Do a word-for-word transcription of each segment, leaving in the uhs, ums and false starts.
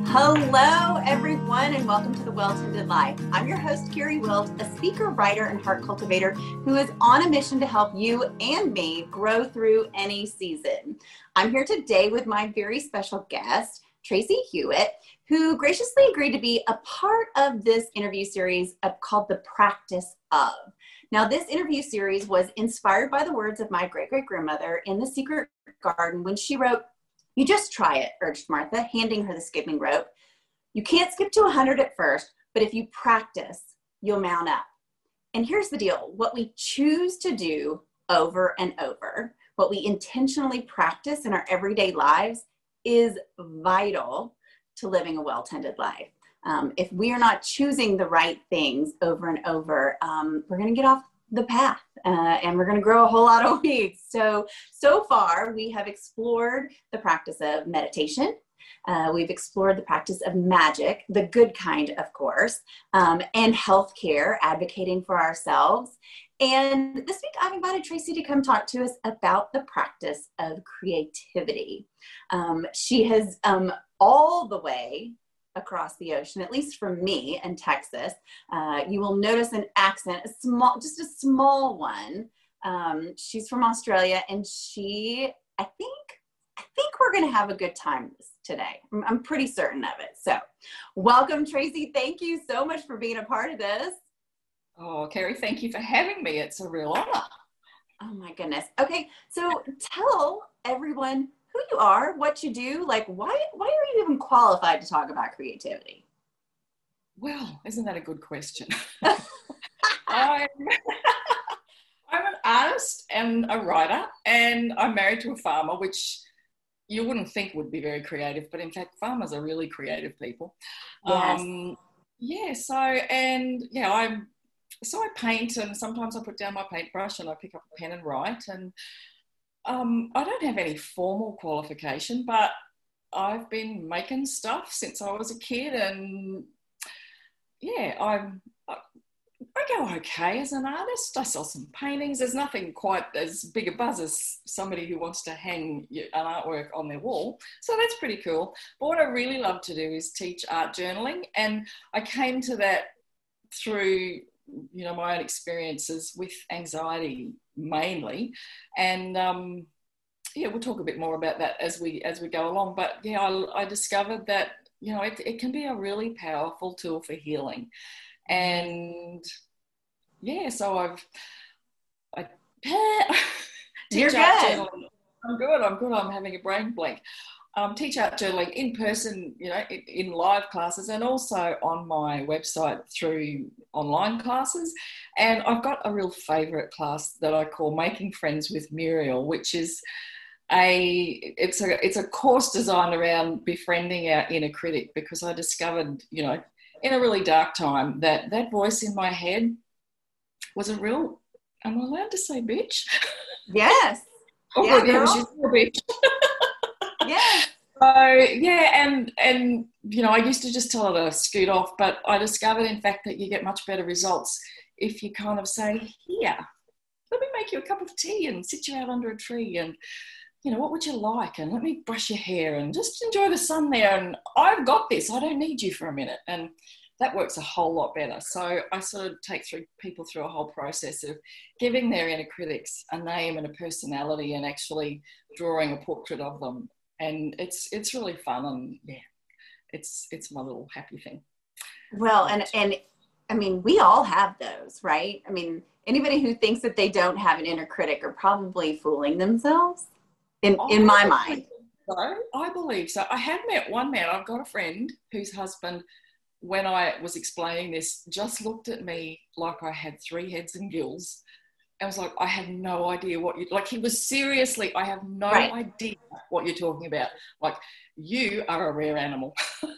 Hello, everyone, and welcome to The Well-Tended Life. I'm your host, Carrie Wilt, a speaker, writer, and heart cultivator who is on a mission to help you and me grow through any season. I'm here today with my very special guest, Tracy Hewitt, who graciously agreed to be a part of this interview series called The Practice Of. Now, this interview series was inspired by the words of my great-great-grandmother in The Secret Garden when she wrote, "You just try it," urged Martha, handing her the skipping rope. "You can't skip to one hundred at first, but if you practice, you'll mount up." And here's the deal. What we choose to do over and over, what we intentionally practice in our everyday lives is vital to living a well-tended life. Um, if we are not choosing the right things over and over, um, we're going to get off the path uh, and we're going to grow a whole lot of weeds. So, so far we have explored the practice of meditation. Uh, we've explored the practice of magic, the good kind, of course, um, and healthcare, advocating for ourselves. And this week I've invited Tracy to come talk to us about the practice of creativity. Um, she has um, all the way across the ocean, at least from me in Texas. Uh, you will notice an accent, a small, just a small one. Um, she's from Australia, and she, I think, I think we're going to have a good time today. I'm, I'm pretty certain of it. So welcome, Tracy. Thank you so much for being a part of this. Oh, Carrie, thank you for having me. It's a real honor. Oh my goodness. Okay. So tell everyone who you are, what you do, like why, why are you even qualified to talk about creativity? Well, isn't that a good question? I'm, I'm an artist and a writer, and I'm married to a farmer, which you wouldn't think would be very creative, but in fact, farmers are really creative people. Yes. Um, yeah, so, and yeah, I'm, so I paint, and sometimes I put down my paintbrush and I pick up a pen and write, and um, I don't have any formal qualification, but I've been making stuff since I was a kid, and yeah, I'm, I, I go okay as an artist. I sell some paintings. There's nothing quite as big a buzz as somebody who wants to hang an artwork on their wall. So that's pretty cool. But what I really love to do is teach art journaling. And I came to that through, you know, my own experiences with anxiety mainly. And um, yeah, we'll talk a bit more about that as we, as we go along. But yeah, I, I discovered that, you know, it, it can be a really powerful tool for healing. And yeah, so I've, I, You're good. Journaling. I'm good, I'm good, I'm having a brain blank. Um, teach art journaling in person, you know, in, in live classes, and also on my website through online classes. And I've got a real favourite class that I call Making Friends with Muriel, which is a, it's a, it's a course designed around befriending our inner critic, because I discovered, you know, in a really dark time, that that voice in my head was a real, am I allowed to say bitch? Yes. Oh, yeah, good, yeah, she's a bitch. Yes. So, yeah, and, and, you know, I used to just tell her to scoot off, but I discovered, in fact, that you get much better results if you kind of say, here, let me make you a cup of tea and sit you out under a tree, and, you know, what would you like? And let me brush your hair and just enjoy the sun there. And I've got this. I don't need you for a minute. And that works a whole lot better. So I sort of take through people through a whole process of giving their inner critics a name and a personality, and actually drawing a portrait of them. And it's it's really fun, and yeah, it's it's my little happy thing. Well, and and I mean, we all have those, right? I mean, anybody who thinks that they don't have an inner critic are probably fooling themselves. In, in my mind. So, I believe so. I have met one man. I've got a friend whose husband, when I was explaining this, just looked at me like I had three heads and gills. And was like, I have no idea what you, like he was seriously, I have no right. idea what you're talking about. Like, you are a rare animal.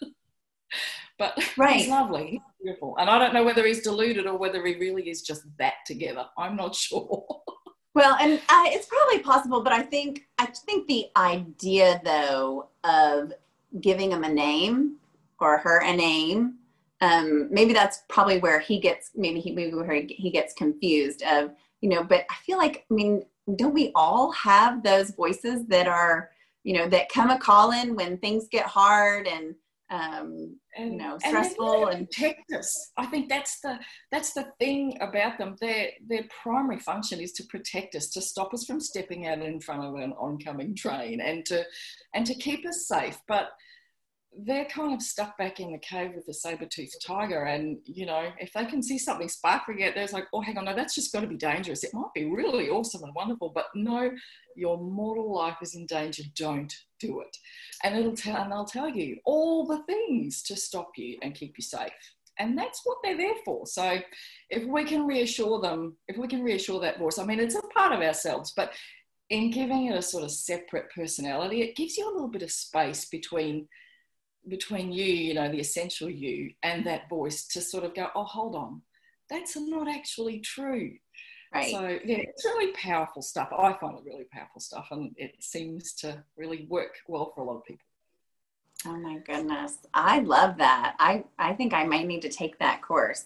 But right. He's lovely. He's beautiful. And I don't know whether he's deluded or whether he really is just that together. I'm not sure. Well, and uh, it's probably possible, but I think I think the idea, though, of giving him a name or her a name, um, maybe that's probably where he gets, maybe he maybe where he gets confused of, you know, but I feel like, I mean, don't we all have those voices that are, you know, that come a calling when things get hard, and um, and, you know, and stressful and protect us. I think that's the that's the thing about them. Their their primary function is to protect us, to stop us from stepping out in front of an oncoming train, and to and to keep us safe. But they're kind of stuck back in the cave with the saber-toothed tiger, and you know, if they can see something sparkling out there, it's like, oh, hang on, no, that's just got to be dangerous. It might be really awesome and wonderful, but no, your mortal life is in danger. Don't do it. And it'll tell, and they'll tell you all the things to stop you and keep you safe. And that's what they're there for. So if we can reassure them, if we can reassure that voice, I mean, it's a part of ourselves, but in giving it a sort of separate personality, it gives you a little bit of space between between you, you know, the essential you, and that voice to sort of go, oh, hold on, that's not actually true. Right. So, yeah, it's really powerful stuff. I find it really powerful stuff, and it seems to really work well for a lot of people. Oh, my goodness. I love that. I, I think I might need to take that course.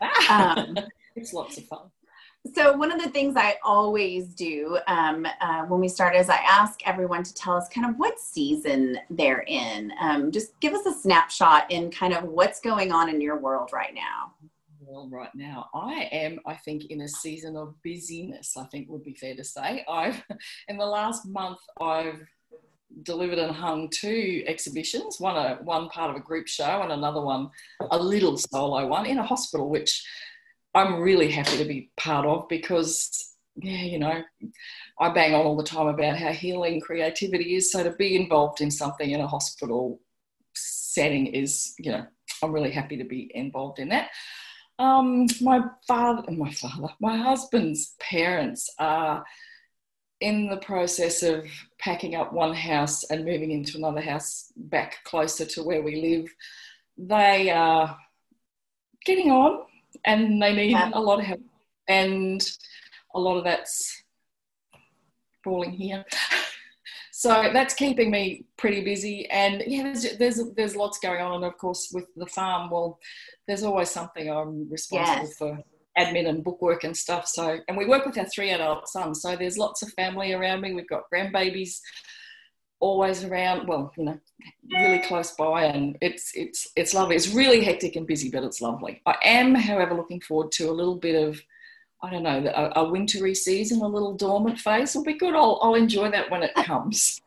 Um, it's lots of fun. So one of the things I always do um, uh, when we start is I ask everyone to tell us kind of what season they're in. Um, just give us a snapshot in kind of what's going on in your world right now. Well, right now I am, I think, in a season of busyness, I think would be fair to say. I've, in the last month, I've delivered and hung two exhibitions, one a one part of a group show and another one a little solo one in a hospital, which I'm really happy to be part of, because, yeah, you know, I bang on all the time about how healing creativity is. So to be involved in something in a hospital setting is, you know, I'm really happy to be involved in that. Um, my father, my father, my husband's parents are in the process of packing up one house and moving into another house back closer to where we live. They are getting on, and they need Yeah. a lot of help, and a lot of that's falling here. So that's keeping me pretty busy, and yeah, there's, there's there's lots going on, and of course with the farm, well, there's always something. I'm responsible Yes. for admin and bookwork and stuff. So, and we work with our three adult sons, so there's lots of family around me. We've got grandbabies always around, well, you know, really close by, and it's it's it's lovely. It's really hectic and busy, but it's lovely. I am, however, looking forward to a little bit of, I don't know, a, a wintry season, a little dormant phase will be good. I'll I'll enjoy that when it comes.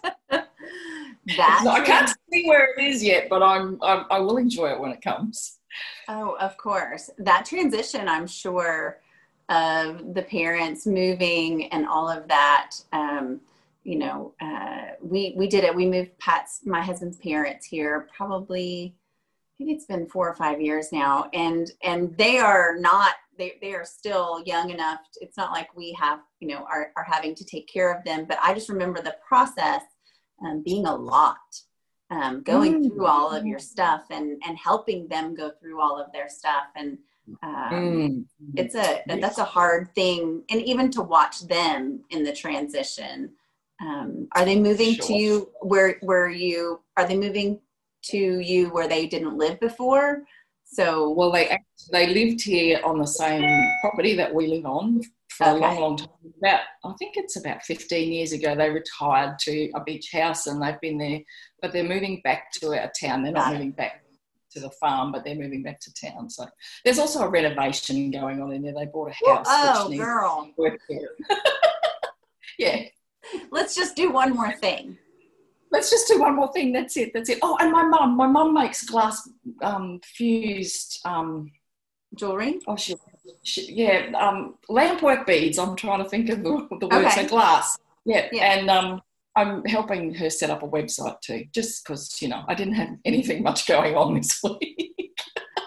That I can't see where it is yet, but I'm, I'm I will enjoy it when it comes. Oh, of course. That transition, I'm sure, of the parents moving and all of that. Um, you know, uh, we we did it. We moved Pat's, my husband's parents here, probably, maybe it's been four or five years now, and and they are not. They they are still young enough. It's not like we have, you know, are are having to take care of them. But I just remember the process um, being a lot. Um, going Mm. through all of your stuff and, and helping them go through all of their stuff. And um, Mm. it's a, Yes. that's a hard thing. And even to watch them in the transition. Um, are they moving Sure. to you where, where you, are they moving to you where they didn't live before? So, Well, they act- they lived here on the same property that we live on for a Okay. long, long time. About, I think it's about fifteen years ago, they retired to a beach house, and they've been there, but they're moving back to our town. They're not Got it. moving back to the farm, but they're moving back to town. So there's also a renovation going on in there. They bought a house. oh, which needs girl, work there. Yeah. let's just do one more thing. Let's just do one more thing. That's it. That's it. Oh, and my mum. My mum makes glass um, fused. Um, Jewelry? oh, she, she, yeah, um, lamp work beads. I'm trying to think of the, the word. Okay. So glass. Yeah, Yeah. and um, I'm helping her set up a website too, just because, you know, I didn't have anything much going on this week.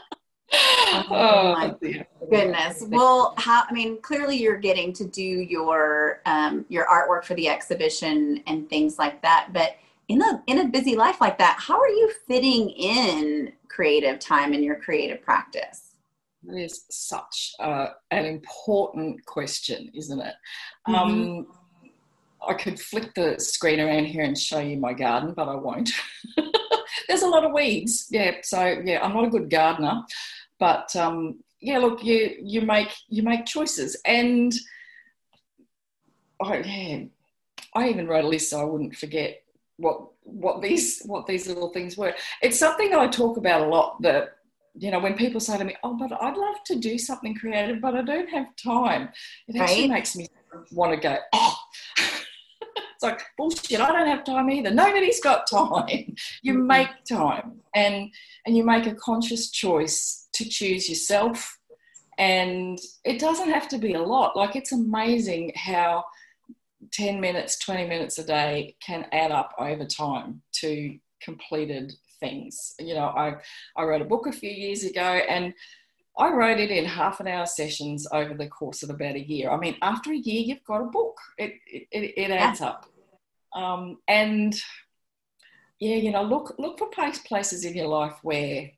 Oh, my dear. Goodness. Well, how, I mean, clearly you're getting to do your, um, your artwork for the exhibition and things like that, but in a, in a busy life like that, how are you fitting in creative time in your creative practice? That is such uh, an important question, isn't it? Mm-hmm. Um, I could flick the screen around here and show you my garden, but I won't. There's a lot of weeds. Yeah, so yeah, I'm not a good gardener, but um, yeah, look, you you make you make choices, and I yeah, I even wrote a list so I wouldn't forget what what these what these little things were. It's something that I talk about a lot, that, you know, when people say to me, oh, but I'd love to do something creative, but I don't have time, it actually right? makes me want to go, oh. It's like, bullshit, I don't have time either. Nobody's got time. You Mm-hmm. make time, and and you make a conscious choice to choose yourself. And it doesn't have to be a lot. Like, it's amazing how ten minutes, twenty minutes a day can add up over time to completed things. You know, I, I wrote a book a few years ago, and I wrote it in half an hour sessions over the course of about a year. I mean, after a year, you've got a book. It it, it adds yeah. up. Um, and yeah, you know, look look for places in your life where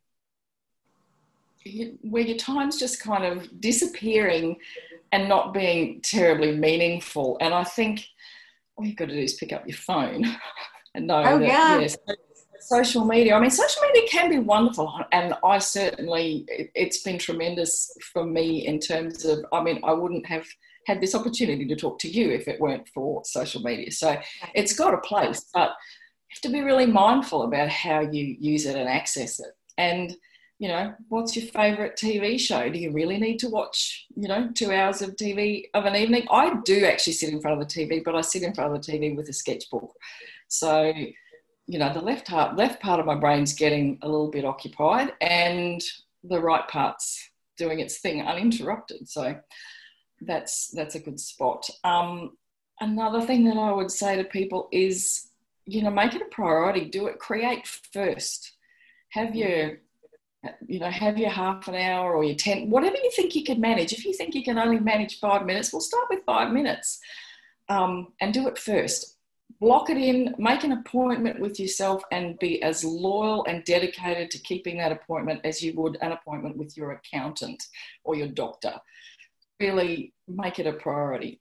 you, where your time's just kind of disappearing and not being terribly meaningful. And I think all you've got to do is pick up your phone and know oh, that yeah. yes, social media. I mean, social media can be wonderful, and I certainly, it's been tremendous for me in terms of, I mean, I wouldn't have had this opportunity to talk to you if it weren't for social media. So it's got a place, but you have to be really mindful about how you use it and access it. And, you know, what's your favourite T V show? Do you really need to watch, you know, two hours of T V of an evening? I do actually sit in front of the T V, but I sit in front of the T V with a sketchbook. So, you know, the left heart, left part of my brain's getting a little bit occupied, and the right part's doing its thing uninterrupted. So that's that's a good spot. Um, another thing that I would say to people is, you know, make it a priority. Do it. Create first. Have your, you know, have your half an hour or your ten, whatever you think you can manage. If you think you can only manage five minutes, well, start with five minutes, um, and do it first. Block it in, make an appointment with yourself, and be as loyal and dedicated to keeping that appointment as you would an appointment with your accountant or your doctor. Really make it a priority.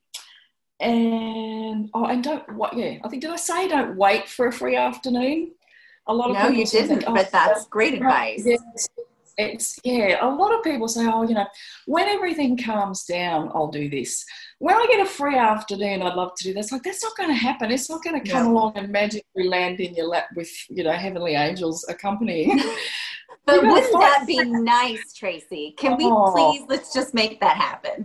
And, oh, and don't, what, yeah, I think, did I say don't wait for a free afternoon? A lot of no, people you didn't, think, oh, but that's great advice. Yes, it's, yeah, a lot of people say, oh, you know, when everything calms down, I'll do this. When I get a free afternoon, I'd love to do this. Like, that's not going to happen. It's not going to come no. along and magically land in your lap with, you know, heavenly angels accompanying. But wouldn't that be nice, Tracy? Can oh. we please, let's just make that happen.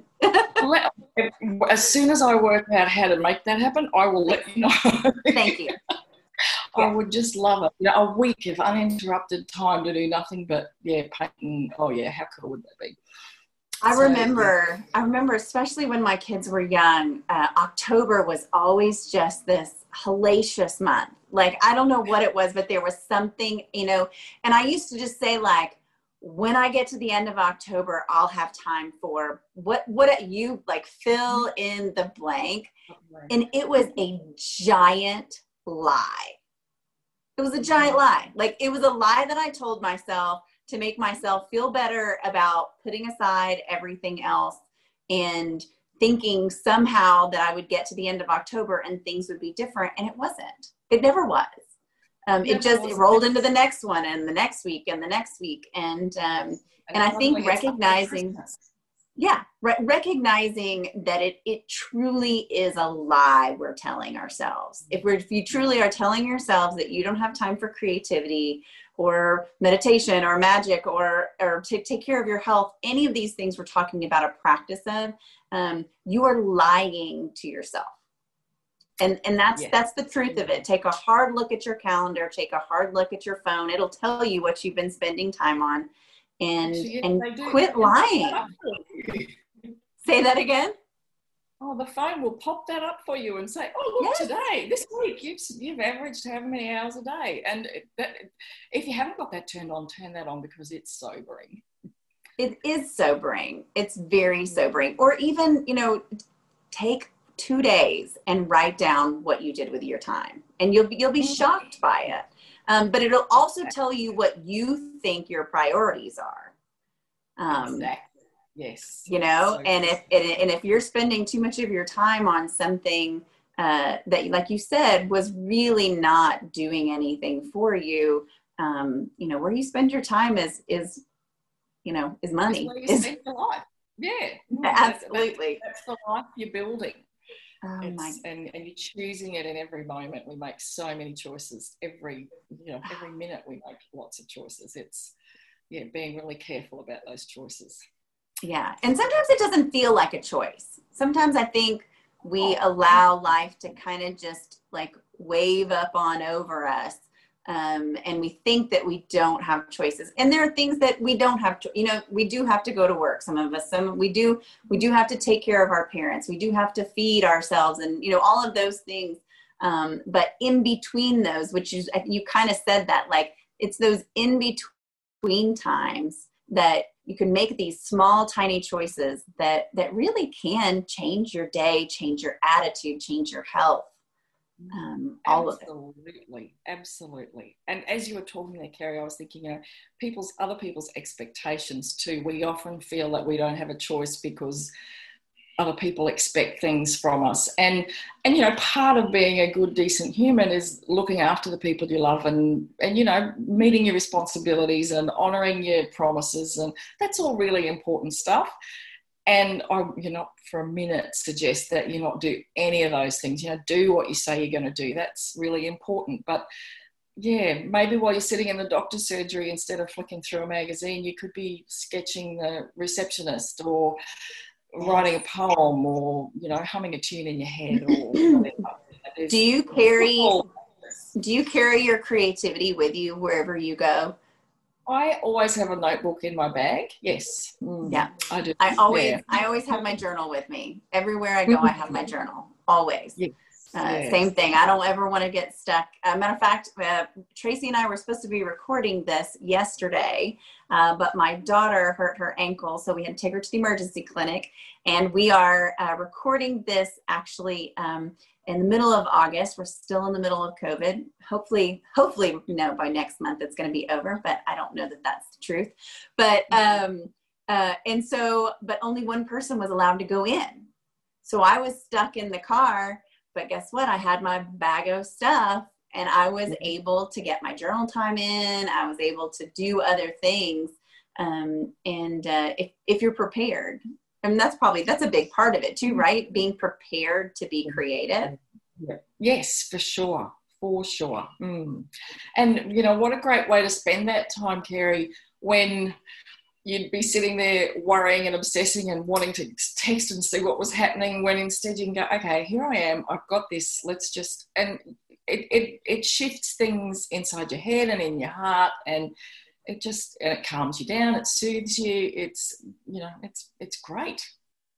As soon as I work out how to make that happen, I will let you know. Thank you. I yeah. would just love it. You know, a week of uninterrupted time to do nothing but, yeah, painting. Oh, yeah, how cool would that be? I so, remember, yeah. I remember, especially when my kids were young, uh, October was always just this hellacious month. Like, I don't know what it was, but there was something, you know, and I used to just say, like, when I get to the end of October, I'll have time for what, what you like, fill in the blank. And it was a giant lie. It was a giant lie. Like, it was a lie that I told myself to make myself feel better about putting aside everything else and thinking somehow that I would get to the end of October and things would be different. And it wasn't. It never was. Um, it, it just it rolled into the next one and the next week and the next week. And um, and, and I think recognizing, yeah, re- recognizing that it it truly is a lie we're telling ourselves. If we're if you truly are telling yourselves that you don't have time for creativity or meditation or magic or or to take care of your health, any of these things we're talking about a practice of, um, you are lying to yourself. And and that's yeah. that's the truth of it. Take a hard look at your calendar, take a hard look at your phone. It'll tell you what you've been spending time on, and yes, and quit lying. Say that again. Oh, the phone will pop that up for you and say, oh, look, yes. today, this week, you've, you've averaged how many hours a day. And that, if you haven't got that turned on, turn that on, because it's sobering. It is sobering. It's very sobering. Or even, you know, take two days and write down what you did with your time. And you'll be, you'll be shocked by it. Um, but it'll also tell you what you think your priorities are. Um, exactly. Yes. You know, so and if and if you're spending too much of your time on something uh, that, like you said, was really not doing anything for you, um, you know, where you spend your time is is, you know, is money. That's where you is, spend your life. Yeah. Absolutely. That's, that's the life you're building. Oh my. It's and, and you're choosing it in every moment. We make so many choices every, you know, every minute we make lots of choices. It's, yeah, being really careful about those choices. Yeah. And sometimes it doesn't feel like a choice. Sometimes I think we allow life to kind of just like wave up on over us. Um, and we think that we don't have choices. And there are things that we don't have to, you know, we do have to go to work. Some of us, some we do, we do have to take care of our parents. We do have to feed ourselves and, you know, all of those things. Um, but in between those, which is, you kind of said that, like, it's those in between times that you can make these small, tiny choices that, that really can change your day, change your attitude, change your health. Um, all absolutely, absolutely. And as you were talking there, Kerry, I was thinking, you know, people's other people's expectations too. We often feel that we don't have a choice because other people expect things from us. And and you know, part of being a good, decent human is looking after the people you love and and you know, meeting your responsibilities and honouring your promises, and that's all really important stuff. And I, you know, for a minute suggest that you not do any of those things. You know, do what you say you're going to do. That's really important. But yeah, maybe while you're sitting in the doctor's surgery, instead of flicking through a magazine, you could be sketching the receptionist or writing a poem or, you know, humming a tune in your head or whatever. Do you carry, do you carry your creativity with you wherever you go? I always have a notebook in my bag. Yes. Mm, yeah. I do. I always, yeah. I always have my journal with me. Everywhere I go, I have my journal. Always. Yes. Uh, yes. Same thing. I don't ever want to get stuck. Uh, matter of fact, uh, Tracy and I were supposed to be recording this yesterday, uh, but my daughter hurt her ankle, so we had to take her to the emergency clinic. And we are uh, recording this actually um, in the middle of August. We're still in the middle of COVID. Hopefully, hopefully, you know, by next month it's going to be over, but I don't know that that's the truth. But um, uh, and so, but only one person was allowed to go in, so I was stuck in the car. But guess what? I had my bag of stuff and I was able to get my journal time in. I was able to do other things. Um, and uh, if, if you're prepared, I mean, that's probably, that's a big part of it too, right? Being prepared to be creative. Yes, for sure. For sure. Mm. And, you know, what a great way to spend that time, Kerry, when you'd be sitting there worrying and obsessing and wanting to text and see what was happening, when instead you can go, okay, here I am, I've got this, let's just, and it, it, it shifts things inside your head and in your heart, and it just, and it calms you down, it soothes you, it's, you know, it's, it's great.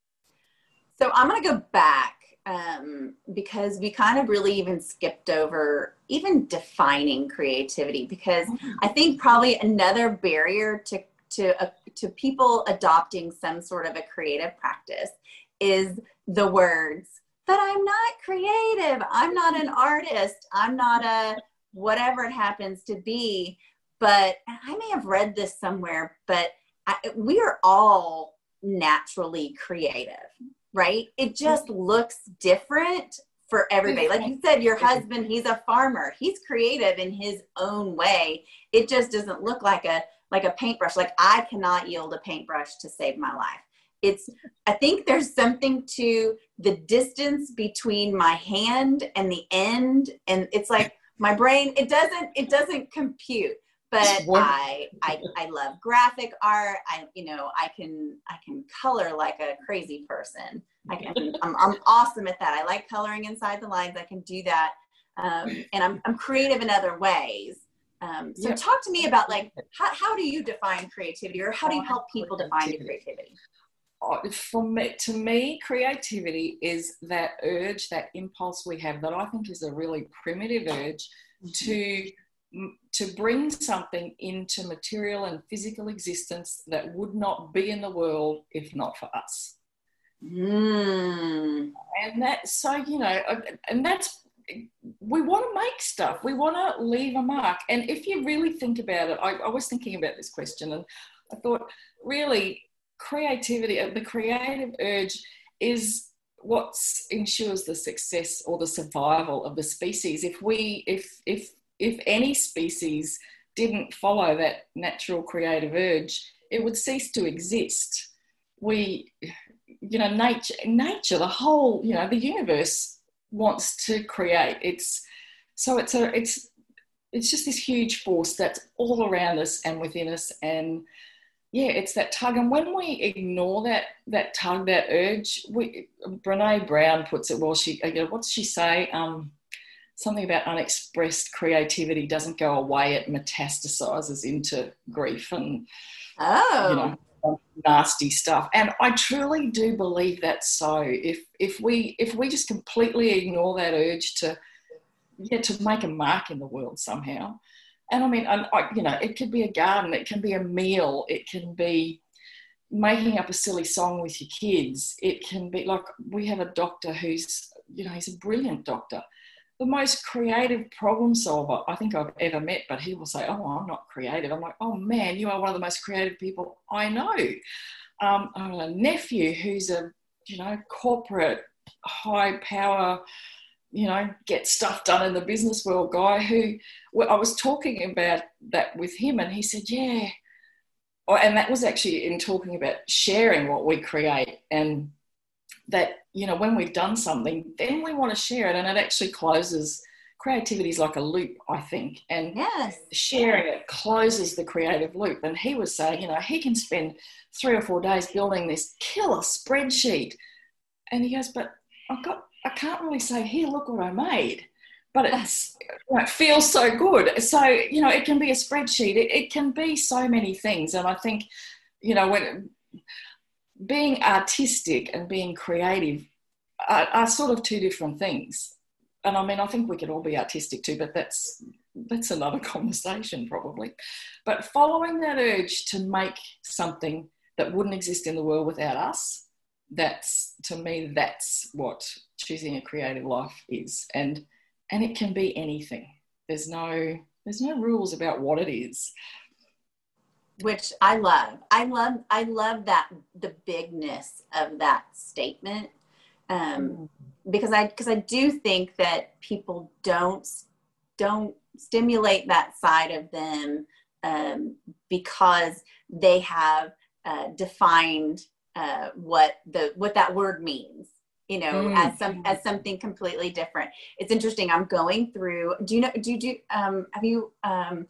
So I'm going to go back um, because we kind of really even skipped over even defining creativity, because I think probably another barrier to to uh, to people adopting some sort of a creative practice is the words, but I'm not creative, I'm not an artist, I'm not a whatever it happens to be. But I may have read this somewhere, but I, we are all naturally creative, right? It just looks different for everybody. Like you said, your husband, he's a farmer, he's creative in his own way. It just doesn't look like a like a paintbrush. Like I cannot yield a paintbrush to save my life. It's, I think there's something to the distance between my hand and the end. And it's like my brain, it doesn't, it doesn't compute, but I, I, I love graphic art. I, you know, I can, I can color like a crazy person. I can, I'm, I'm awesome at that. I like coloring inside the lines. I can do that. Um, and I'm, I'm creative in other ways. Um, so yep. Talk to me about, like, how, how do you define creativity, or how do you help people define creativity? For me, to me, creativity is that urge, that impulse we have that I think is a really primitive urge mm-hmm. to, to bring something into material and physical existence that would not be in the world if not for us. Mm. And that, so, you know, and that's, we want to make stuff, we want to leave a mark. And if you really think about it, I, I was thinking about this question and I thought, really, creativity, the creative urge is what ensures the success or the survival of the species. If we, if, if, if any species didn't follow that natural creative urge, it would cease to exist. We, you know, nature, nature, the whole, you know, the universe wants to create. It's so it's a it's it's just this huge force that's all around us and within us, and yeah, it's that tug. And when we ignore that that tug, that urge, we Brene Brown puts it well. She, you know, what does she say? Um, something about unexpressed creativity doesn't go away; it metastasizes into grief and oh, you know, nasty stuff. And I truly do believe that's so. If if we if we just completely ignore that urge to yeah to make a mark in the world somehow. And I mean, I, you know, it could be a garden, it can be a meal, it can be making up a silly song with your kids. It can be like, we have a doctor who's, you know, he's a brilliant doctor, the most creative problem solver I think I've ever met, but he will say, oh, I'm not creative. I'm like, oh man, you are one of the most creative people I know. Um, I have a nephew who's a, you know, corporate, high power, you know, get stuff done in the business world guy who, well, I was talking about that with him and he said, yeah. Oh, and that was actually in talking about sharing what we create, and that, you know, when we've done something, then we want to share it, and it actually closes, creativity is like a loop, I think, and yes, sharing it closes the creative loop. And he was saying, you know, he can spend three or four days building this killer spreadsheet, and he goes, but I've got, I can't really say, here, look what I made. But it's, it feels so good. So, you know, it can be a spreadsheet. It, it can be so many things. And I think, you know, when being artistic and being creative are, are sort of two different things. And I mean, I think we could all be artistic too, but that's that's another conversation probably. But following that urge to make something that wouldn't exist in the world without us, that's, to me, that's what choosing a creative life is. And and it can be anything. There's no there's no rules about what it is. Which I love. I love I love that, the bigness of that statement. Um, mm. because I because I do think that people don't don't stimulate that side of them um, because they have uh, defined uh, what the what that word means, you know, mm. as some as something completely different. It's interesting. I'm going through. Do you know? Do you do? Um, have you um,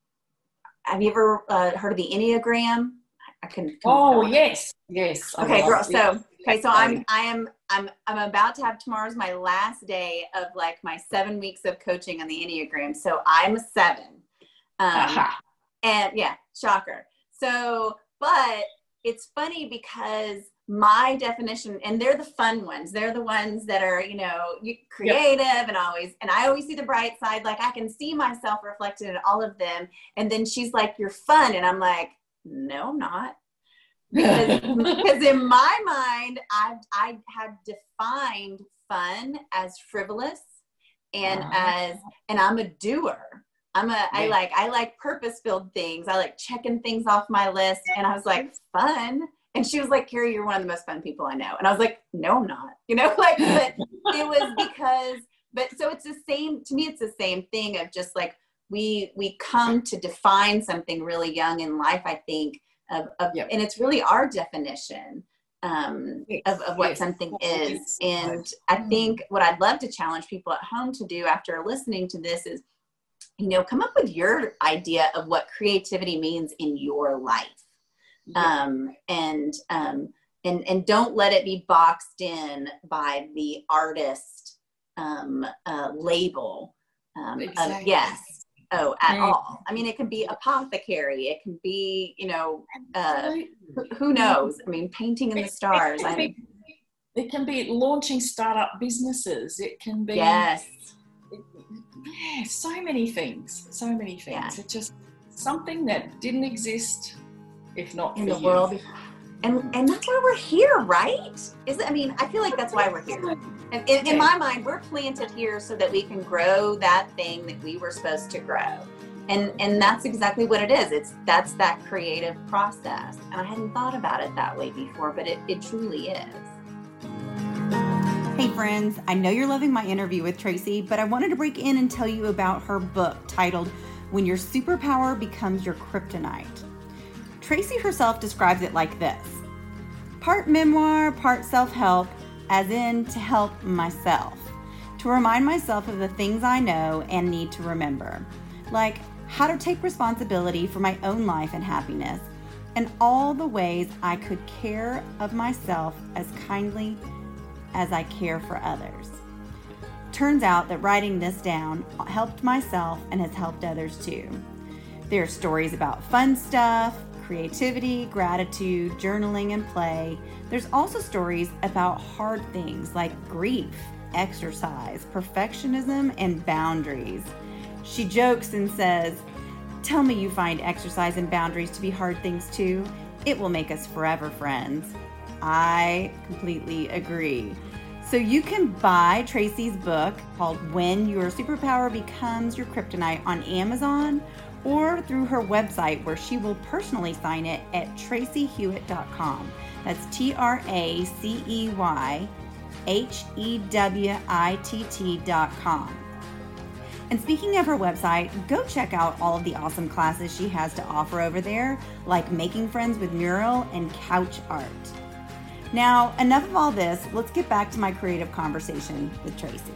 have you ever uh, heard of the Enneagram? I can. Oh yes, yes. Okay, girl. So okay, so I'm I am I'm I'm about to have tomorrow's my last day of like my seven weeks of coaching on the Enneagram. So I'm a seven. Um, uh-huh. And yeah, shocker. So, but it's funny because my definition, and they're the fun ones. They're the ones that are, you know, creative yep. and always, and I always see the bright side. Like I can see myself reflected in all of them. And then she's like, you're fun. And I'm like, no, I'm not. Because, because in my mind, I I had defined fun as frivolous and uh, as, and I'm a doer. I'm a, yeah. I like, I like purpose-filled things. I like checking things off my list. And I was like, fun. And she was like, Carrie, you're one of the most fun people I know. And I was like, no, I'm not, you know, like, but it was because, but so it's the same, to me, it's the same thing of just like, we, we come to define something really young in life, I think, of, of yep. and it's really our definition um, yes. of, of what yes. something is. And I think what I'd love to challenge people at home to do after listening to this is, you know, come up with your idea of what creativity means in your life. Yep. Um, and, um, and, and don't let it be boxed in by the artist um, uh, label um, exactly. of yes. Oh, at mm. all. I mean, it can be apothecary. It can be, you know, uh, who, who knows? I mean, painting in the stars. It can, be, it can be launching startup businesses. It can be. Yes. It, yeah, so many things. So many things. Yeah. It's just something that didn't exist, if not in for the you. world. And and that's why we're here, right? Is it, I mean, I feel like that's why we're here. And in, in my mind, we're planted here so that we can grow that thing that we were supposed to grow. And and that's exactly what it is. It's that's that creative process. And I hadn't thought about it that way before, but it, it truly is. Hey friends, I know you're loving my interview with Tracy, but I wanted to break in and tell you about her book titled When Your Superpower Becomes Your Kryptonite. Tracy herself describes it like this. part memoir, part self-help, as in to help myself, to remind myself of the things I know and need to remember, like how to take responsibility for my own life and happiness, and all the ways I could care of myself as kindly as I care for others. Turns out that writing this down helped myself and has helped others too. There are stories about fun stuff, creativity, gratitude, journaling, and play. There's also stories about hard things like grief, exercise, perfectionism, and boundaries. She jokes and says, "Tell me you find exercise and boundaries to be hard things too. It will make us forever friends." I completely agree. So you can buy Tracy's book called When Your Superpower Becomes Your Kryptonite on Amazon or through her website, where she will personally sign it at tracy hewitt dot com. That's T R A C E Y H E W I T T dot com. And speaking of her website, go check out all of the awesome classes she has to offer over there, like Making Friends with Mural and Couch Art. Now, enough of all this, let's get back to my creative conversation with Tracy.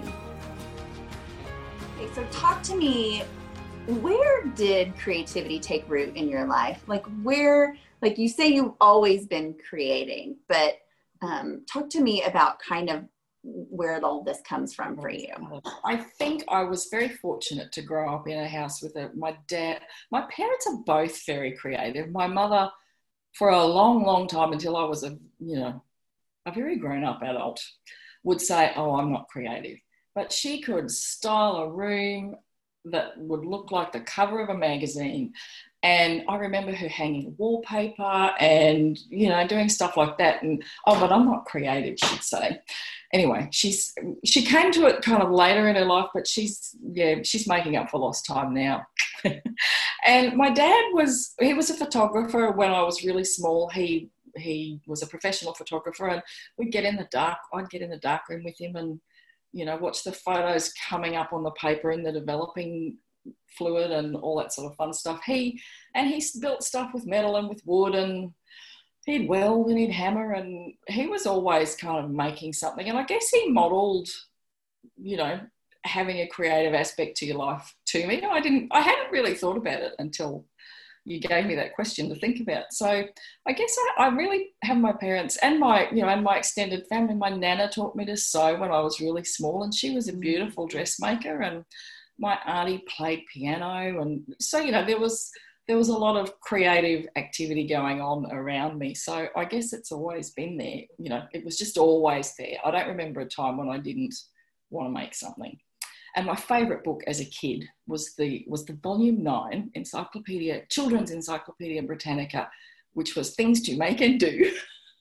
Okay, so talk to me, where did creativity take root in your life? Like where, like you say you've always been creating, but um, talk to me about kind of where all this comes from for you. I think I was very fortunate to grow up in a house with a, my dad. My parents are both very creative. My mother, for a long, long time, until I was a, you know, a very grown-up adult, would say, "Oh, I'm not creative." But she could style a room that would look like the cover of a magazine. And I remember her hanging wallpaper and, you know, doing stuff like that. And, "Oh, but I'm not creative," she'd say. Anyway, she's she came to it kind of later in her life, but she's, yeah, she's making up for lost time now. And my dad was, he was a photographer when I was really small. He he was a professional photographer, and we'd get in the dark, I'd get in the dark room with him and, you know, watch the photos coming up on the paper in the developing fluid and all that sort of fun stuff. He, and he built stuff with metal and with wood, and he'd weld and he'd hammer, and he was always kind of making something. And I guess he modelled, you know, having a creative aspect to your life to me. I didn't, I hadn't really thought about it until you gave me that question to think about. So I guess I, I really have my parents and my, you know, and my extended family. My nana taught me to sew when I was really small, and she was a beautiful dressmaker, and my auntie played piano. And so, you know, there was, there was a lot of creative activity going on around me. So I guess it's always been there. You know, it was just always there. I don't remember a time when I didn't want to make something. And my favourite book as a kid was the was the volume nine encyclopedia, Children's Encyclopedia Britannica, which was Things to Make and Do.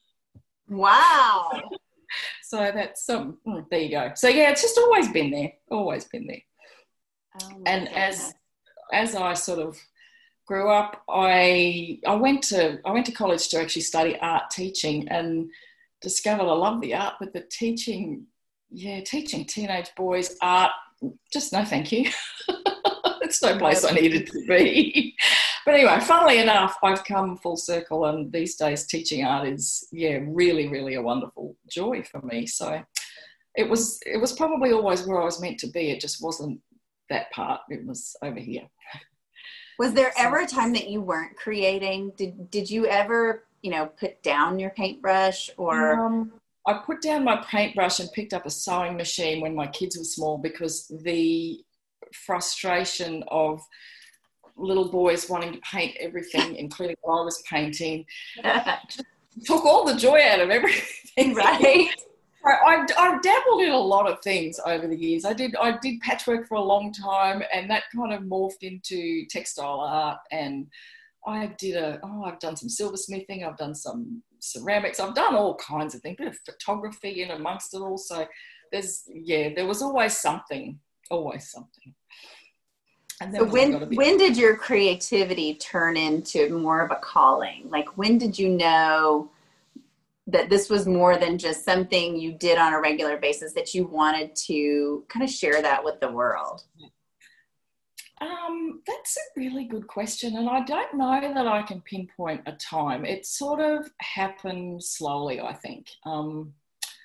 Wow. So that's um there you go. So yeah, it's just always been there, always been there. Oh, and goodness. as as I sort of grew up, I I went to I went to college to actually study art teaching, and discovered I love the art, but the teaching, yeah, teaching teenage boys art, just no thank you. It's no place I needed to be. But anyway, funnily enough, I've come full circle, and these days teaching art is, yeah, really, really a wonderful joy for me. So it was it was probably always where I was meant to be. It just wasn't that part. It was over here. Was there ever a time that you weren't creating? Did did you ever, you know, put down your paintbrush or... Um, I put down my paintbrush and picked up a sewing machine when my kids were small, because the frustration of little boys wanting to paint everything, including what I was painting, took all the joy out of everything. Right. I, I dabbled in a lot of things over the years. I did I did patchwork for a long time, and that kind of morphed into textile art. And I did a, oh, I've done some silversmithing, I've done some ceramics, I've done all kinds of things, a bit of photography in amongst it all. So there's, yeah, there was always something, always something. And so when, be- when did your creativity turn into more of a calling? Like, when did you know that this was more than just something you did on a regular basis, that you wanted to kind of share that with the world? Um, that's a really good question, and I don't know that I can pinpoint a time. It sort of happened slowly, I think. Um,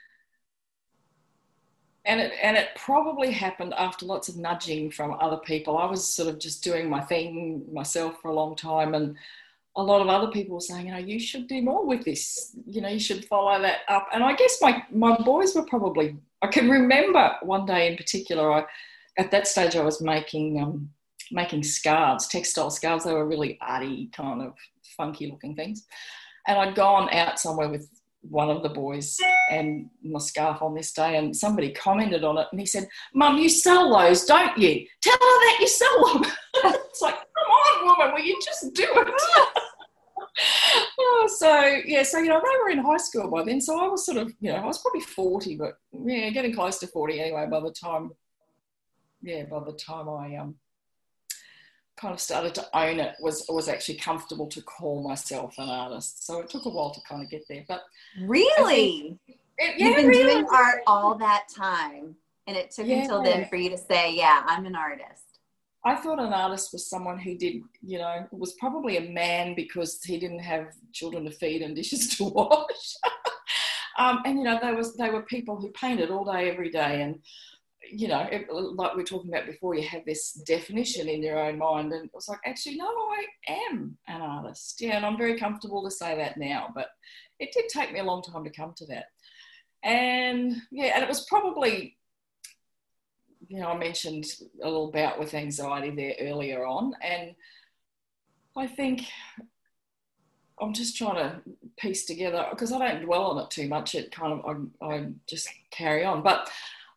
and it and it probably happened after lots of nudging from other people. I was sort of just doing my thing myself for a long time, and a lot of other people were saying, you know, you should do more with this. You know, you should follow that up. And I guess my my boys were probably. I can remember one day in particular. I at that stage I was making. Um, making scarves, textile scarves. They were really arty, kind of funky looking things. And I'd gone out somewhere with one of the boys and my scarf on this day, and somebody commented on it and he said, "Mum, you sell those, don't you? Tell her that you sell them." It's like, come on, woman, will you just do it? Oh, so, yeah, so, you know, they were in high school by then. So I was sort of, you know, I was probably forty, but, yeah, getting close to forty anyway by the time, yeah, by the time I, um, kind of started to own it, was was actually comfortable to call myself an artist. So it took a while to kind of get there. But really, it, yeah, you've been really. doing art all that time, and it took yeah. until then for you to say, "Yeah, I'm an artist." I thought an artist was someone who did, you know, was probably a man because he didn't have children to feed and dishes to wash. um, and you know, there was they were people who painted all day, every day, and you know, it, like we were talking about before, you have this definition in your own mind, and it was like, actually, no, I am an artist. Yeah, and I'm very comfortable to say that now, but it did take me a long time to come to that. And yeah, and it was probably, you know, I mentioned a little bout with anxiety there earlier on, and I think I'm just trying to piece together, because I don't dwell on it too much. It kind of, I, I just carry on. But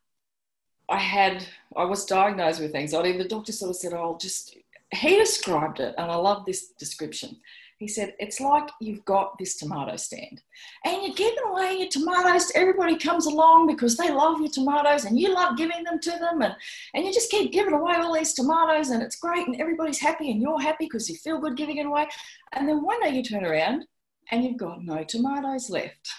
I had, I was diagnosed with anxiety. The doctor sort of said, oh, just, he described it, and I love this description. He said, it's like you've got this tomato stand and you're giving away your tomatoes to everybody comes along because they love your tomatoes and you love giving them to them, and, and you just keep giving away all these tomatoes and it's great and everybody's happy and you're happy because you feel good giving it away. And then one day you turn around and you've got no tomatoes left.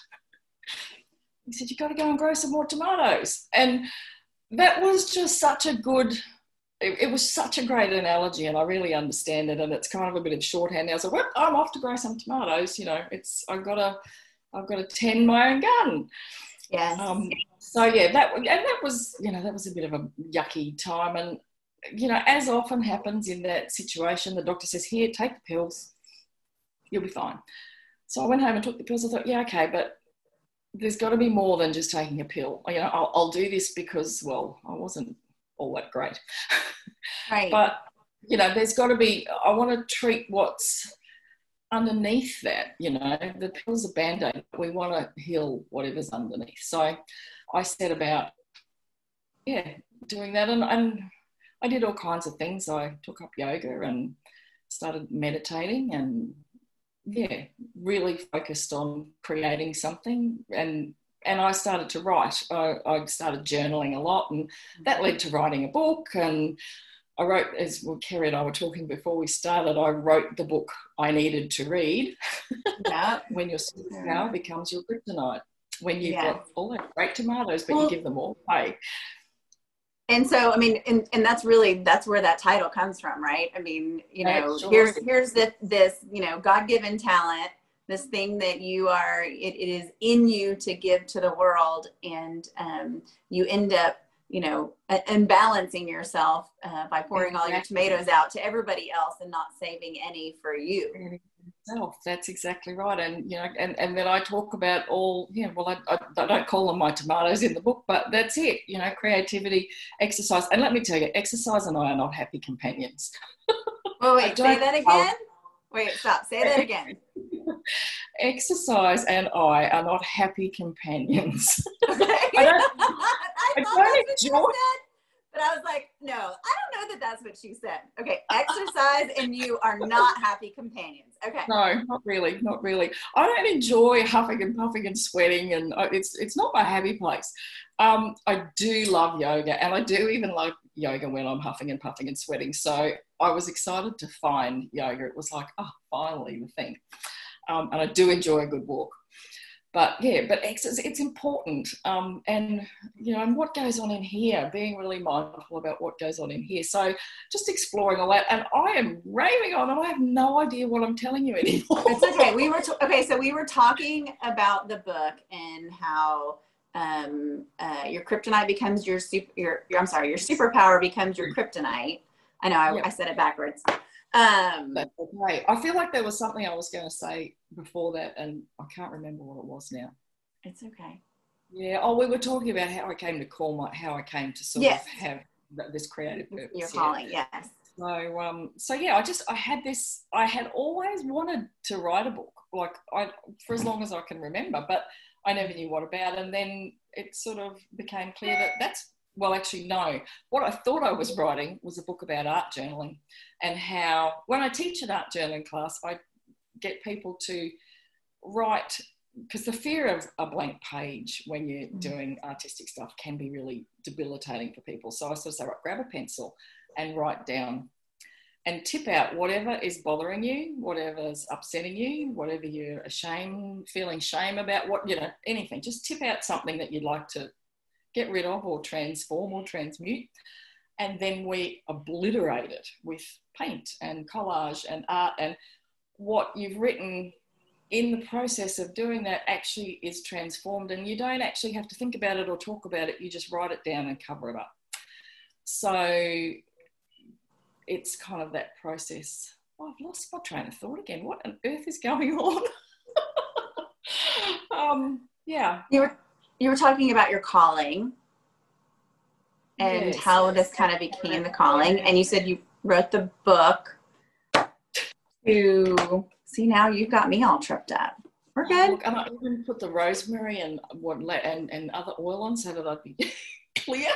He said, you've got to go and grow some more tomatoes. And that was just such a good, it, it was such a great analogy, and I really understand it. And it's kind of a bit of shorthand now. So, well, I'm off to grow some tomatoes. You know, it's, I've got to, I've got to tend my own garden. Yes. Um, so yeah, that, and that was, you know, that was a bit of a yucky time. And, you know, as often happens in that situation, the doctor says, here, take the pills. You'll be fine. So I went home and took the pills. I thought, yeah, okay, but there's got to be more than just taking a pill. You know, I'll, I'll do this because, well, I wasn't all that great. Right. But, you know, there's got to be, I want to treat what's underneath that, you know. The pill's a Band-Aid. We want to heal whatever's underneath. So I set about, yeah, doing that. And, and I did all kinds of things. I took up yoga and started meditating and, yeah, really focused on creating something, and and I started to write. I, I started journaling a lot, and that led to writing a book. And I wrote, as well, Kerry and I were talking before we started, I wrote the book I needed to read. Yeah. When your superpower becomes your kryptonite. When you've yeah. got all that great tomatoes, but well, you give them all away. And so, I mean, and, and that's really, that's where that title comes from, right? I mean, you know, sure. here's, here's this, this, you know, God-given talent, this thing that you are, it, it is in you to give to the world. And um, you end up, you know, unbalancing yourself uh, by pouring exactly. all your tomatoes out to everybody else and not saving any for you. Self. That's exactly right. And, you know, and, and then I talk about all, you know, well, I, I, I don't call them my tomatoes in the book, but that's it, you know, creativity, exercise. And let me tell you, exercise and I are not happy companions. Oh, wait, say that again? Wait, stop. Say that again. Exercise and I are not happy companions. Okay. I don't, I, I don't enjoy But I was like, no, I don't know that that's what she said. Okay, exercise and you are not happy companions. Okay. No, not really, not really. I don't enjoy huffing and puffing and sweating, and it's it's not my happy place. Um, I do love yoga, and I do even love yoga when I'm huffing and puffing and sweating. So I was excited to find yoga. It was like, oh, finally the thing. Um, and I do enjoy a good walk. but yeah, but it's, it's important. Um, and, you know, and what goes on in here, being really mindful about what goes on in here. So just exploring all that. And I am raving on and I have no idea what I'm telling you anymore. It's okay. We were, t- okay. So we were talking about the book and how um, uh, your kryptonite becomes your super, your, your, I'm sorry, your superpower becomes your kryptonite. I know I, Yep. I said it backwards. Um, That's okay. I feel like there was something I was going to say before that, and I can't remember what it was now. It's okay. Yeah. Oh, we were talking about how I came to call my, how I came to sort yes. of have this creative purpose. You're calling, yeah. yes. So, um, so yeah, I just, I had this, I had always wanted to write a book, like I, for as long as I can remember, but I never knew what about. And then it sort of became clear that that's, well, actually, no. What I thought I was writing was a book about art journaling and how, when I teach an art journaling class, I get people to write, because the fear of a blank page when you're doing artistic stuff can be really debilitating for people. So I sort of say, right, grab a pencil and write down and tip out whatever is bothering you, whatever's upsetting you, whatever you're ashamed, feeling shame about, what, you know, anything. Just tip out something that you'd like to get rid of or transform or transmute, and then we obliterate it with paint and collage and art, and what you've written in the process of doing that actually is transformed, and you don't actually have to think about it or talk about it, you just write it down and cover it up. So it's kind of that process. Oh, I've lost my train of thought again. What on earth is going on? um, yeah. You were you were talking about your calling and yes. how this kind of became the calling. And you said you wrote the book to see, now you've got me all tripped up. We're good. Oh, look, and I even put the rosemary and what and, and other oil on so that I'd be clear.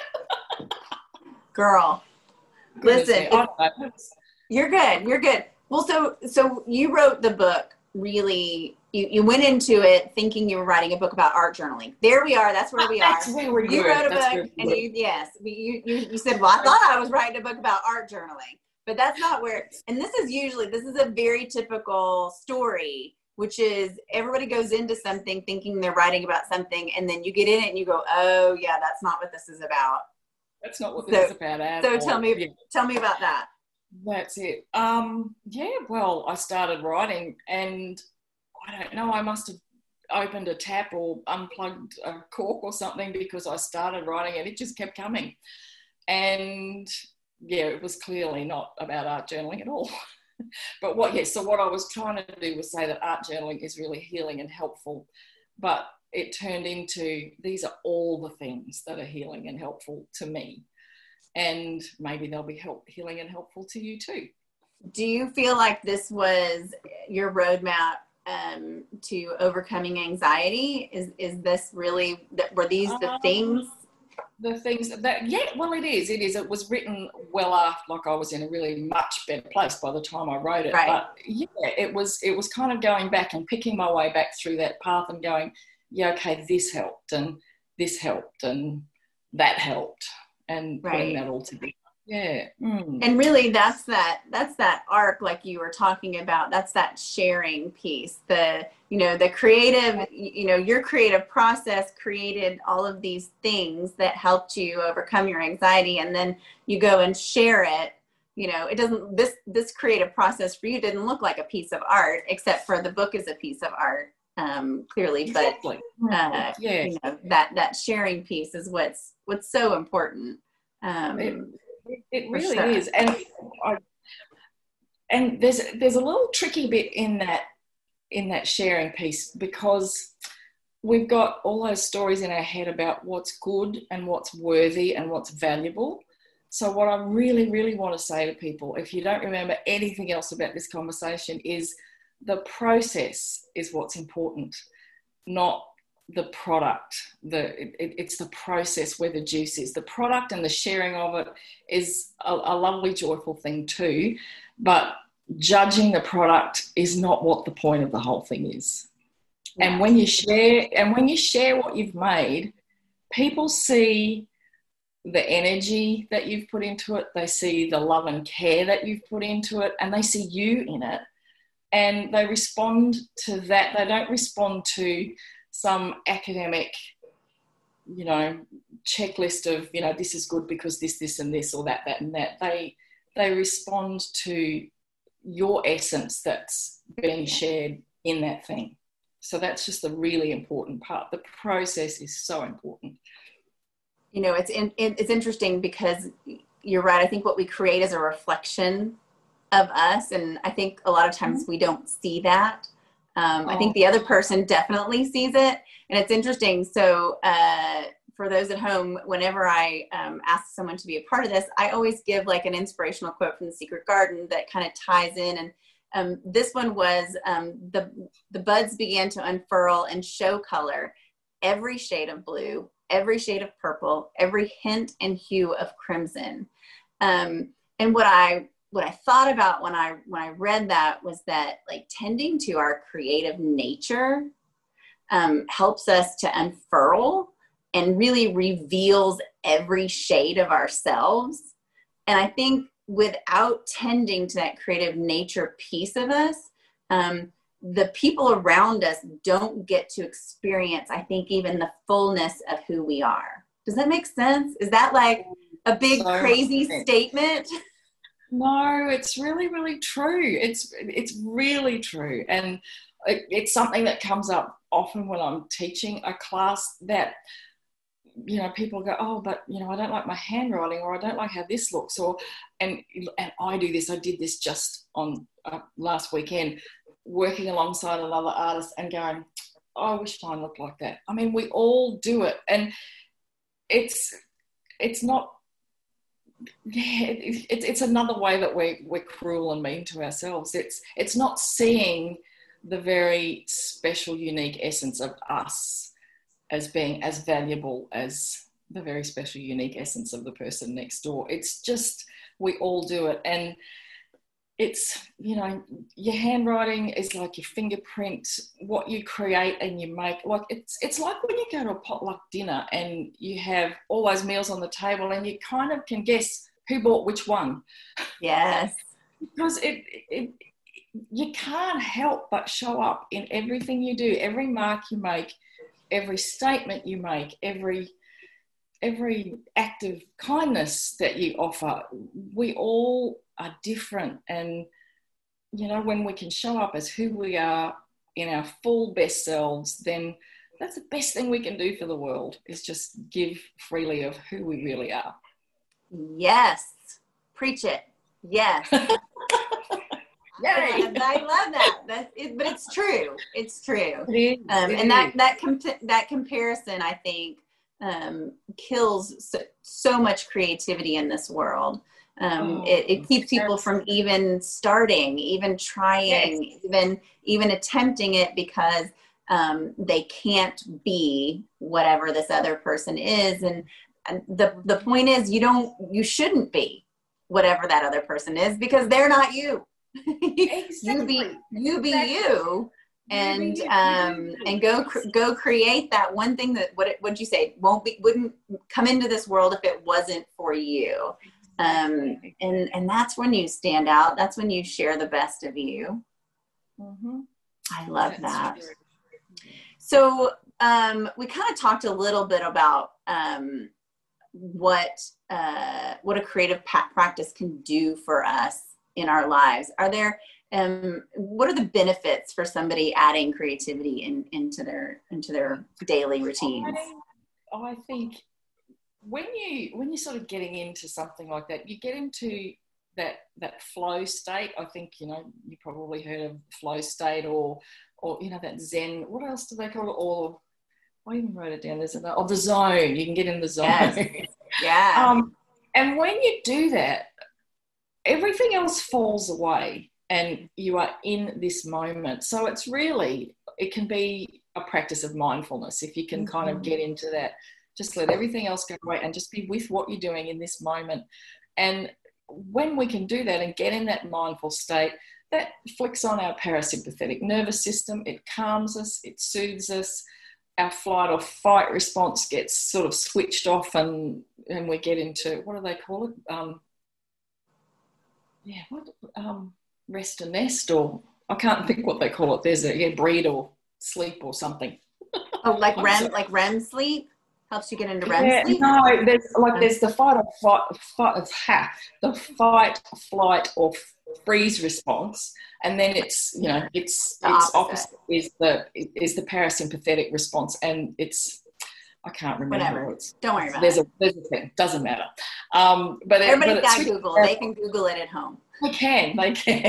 Girl, Goodness listen, me, I don't know. You're good. You're good. Well, so so you wrote the book really, you, you went into it thinking you were writing a book about art journaling. There we are. That's where we are. That's where we You were. wrote a That's book and you, yes, you, you, you said, well, I thought I was writing a book about art journaling, but that's not where, and this is usually, this is a very typical story, which is everybody goes into something thinking they're writing about something, and then you get in it and you go, oh yeah, that's not what this is about. That's not what this so, is about at So all. tell me, yeah. tell me about that. That's it. Um, yeah, well, I started writing and I don't know, I must have opened a tap or unplugged a cork or something because I started writing and it just kept coming. And yeah, it was clearly not about art journaling at all. But what, yes, yeah, so what I was trying to do was say that art journaling is really healing and helpful, but it turned into, these are all the things that are healing and helpful to me. And maybe they'll be help, healing and helpful to you too. Do you feel like this was your roadmap um, to overcoming anxiety? Is is this really, were these the um, things? The things that, yeah, well, it is. It is. It was written well after, like I was in a really much better place by the time I wrote it. Right. But yeah, it was, it was kind of going back and picking my way back through that path and going, yeah, okay, this helped and this helped and that helped. And putting right. that all together. Yeah. Mm. And really that's that, that's that arc like you were talking about. That's that sharing piece. The, you know, the creative, you know, your creative process created all of these things that helped you overcome your anxiety. And then you go and share it. You know, it doesn't, this, this creative process for you didn't look like a piece of art, except for the book is a piece of art. Um, clearly, but exactly. uh, yeah. you know, that that sharing piece is what's what's so important. Um, it, it, it really sure. is, and I, and there's there's a little tricky bit in that in that sharing piece because we've got all those stories in our head about what's good and what's worthy and what's valuable. So what I really, really want to say to people, if you don't remember anything else about this conversation, is the process is what's important, not the product. The it, it's the process where the juice is. The product and the sharing of it is a, a lovely, joyful thing too, but judging the product is not what the point of the whole thing is. Yeah. And when you share, and when you share what you've made, people see the energy that you've put into it. They see the love and care that you've put into it, and they see you in it. And they respond to that. They don't respond to some academic, you know, checklist of, you know, this is good because this, this and this, or that, that and that. They, they respond to your essence that's being shared in that thing. So that's just the really important part. The process is so important. You know, it's in, it's interesting because you're right. I think what we create is a reflection of us. And I think a lot of times mm-hmm. we don't see that. Um, oh. I think the other person definitely sees it. And it's interesting. So uh, for those at home, whenever I um, ask someone to be a part of this, I always give like an inspirational quote from The Secret Garden that kind of ties in. And um, this one was, um, the, the buds began to unfurl and show color, every shade of blue, every shade of purple, every hint and hue of crimson. Um, and what I what I thought about when I when I read that was that, like, tending to our creative nature um, helps us to unfurl and really reveals every shade of ourselves. And I think without tending to that creative nature piece of us, um, the people around us don't get to experience, I think, even the fullness of who we are. Does that make sense? Is that like a big, so crazy statement? No, it's really, really true. It's it's really true. And it, it's something that comes up often when I'm teaching a class that, you know, people go, oh, but, you know, I don't like my handwriting, or I don't like how this looks, or, and, and I do this, I did this just on uh, last weekend, working alongside another artist and going, oh, I wish mine looked like that. I mean, we all do it. And it's, it's not, yeah, it, it, it's another way that we're, we're cruel and mean to ourselves. It's, it's not seeing the very special, unique essence of us as being as valuable as the very special, unique essence of the person next door. It's just, we all do it. And it's, you know, your handwriting is like your fingerprint, what you create and you make. Like, it's it's like when you go to a potluck dinner and you have all those meals on the table and you kind of can guess who bought which one. Yes. Because it, it you can't help but show up in everything you do, every mark you make, every statement you make, every every act of kindness that you offer. We all are different. And, you know, when we can show up as who we are in our full best selves, then that's the best thing we can do for the world, is just give freely of who we really are. Yes. Preach it. Yes. Yay. I, I love that. That's it, but it's true. It's true. It is, um, it and that, is. that, comp- that comparison, I think, um, kills so, so much creativity in this world. Um, oh, it, it keeps people from even starting, even trying, yes. even, even attempting it, because um, they can't be whatever this other person is. And, and the, the point is, you don't, you shouldn't be whatever that other person is, because they're not you. Exactly. you be, you be exactly. you. And um and go cr- go create that one thing that, what would you say, won't be, wouldn't come into this world if it wasn't for you. Um and and that's when you stand out. That's when you share the best of you. Mm-hmm. I love that's that. True. So um we kind of talked a little bit about um what uh what a creative pa- practice can do for us in our lives. Are there Um, what are the benefits for somebody adding creativity in, into their into their daily routines? I, I think when you when you're sort of getting into something like that, you get into that that flow state. I think, you know, you probably heard of flow state, or or you know, that Zen. What else do they call it? Or I even wrote it down. There's another. Oh, the zone. You can get in the zone. Yes. Yeah. um, and when you do that, everything else falls away. And you are in this moment. So it's really, it can be a practice of mindfulness. If you can mm-hmm. kind of get into that, just let everything else go away and just be with what you're doing in this moment. And when we can do that and get in that mindful state, that flicks on our parasympathetic nervous system. It calms us, it soothes us. Our flight or fight response gets sort of switched off, and, and we get into, what do they call it? Um, yeah, what, um, rest and nest, or I can't think what they call it. There's a yeah, breed or sleep or something. Oh, like I'm REM, sorry. like REM sleep helps you get into REM Yeah, sleep. no, there's like there's the fight or flight, fight, ha, the fight, flight, or freeze response, and then it's you know it's The it's opposite. opposite is the is the parasympathetic response, and it's I can't remember. Whatever. It's, Don't worry about there's it. A there's a thing. Doesn't matter. Um, but it, Everybody's but got it's Google. They can Google it at home. They can. They can.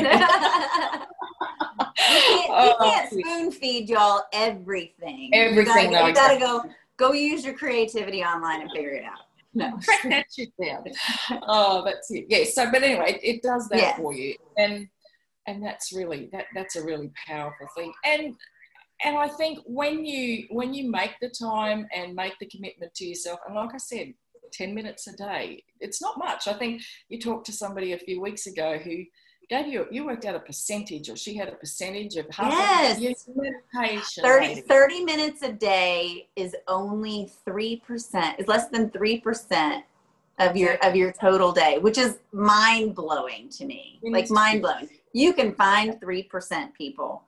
we can't. We Oh, can't spoon feed y'all everything. Everything. You gotta, no, you gotta exactly. go. Go use your creativity online and figure it out. No. Track that shit down. Oh, that's it. Yeah. So, but anyway, it, it does that Yes. for you, and and that's really that that's a really powerful thing. And and I think when you when you make the time and make the commitment to yourself, and like I said, ten minutes a day, it's not much. I think you talked to somebody a few weeks ago who gave you, you worked out a percentage, or she had a percentage of half Yes. of your meditation. thirty, thirty minutes a day is only three percent, is less than three percent of your, of your total day, which is mind blowing to me. Like mind blowing. You can find three percent, people.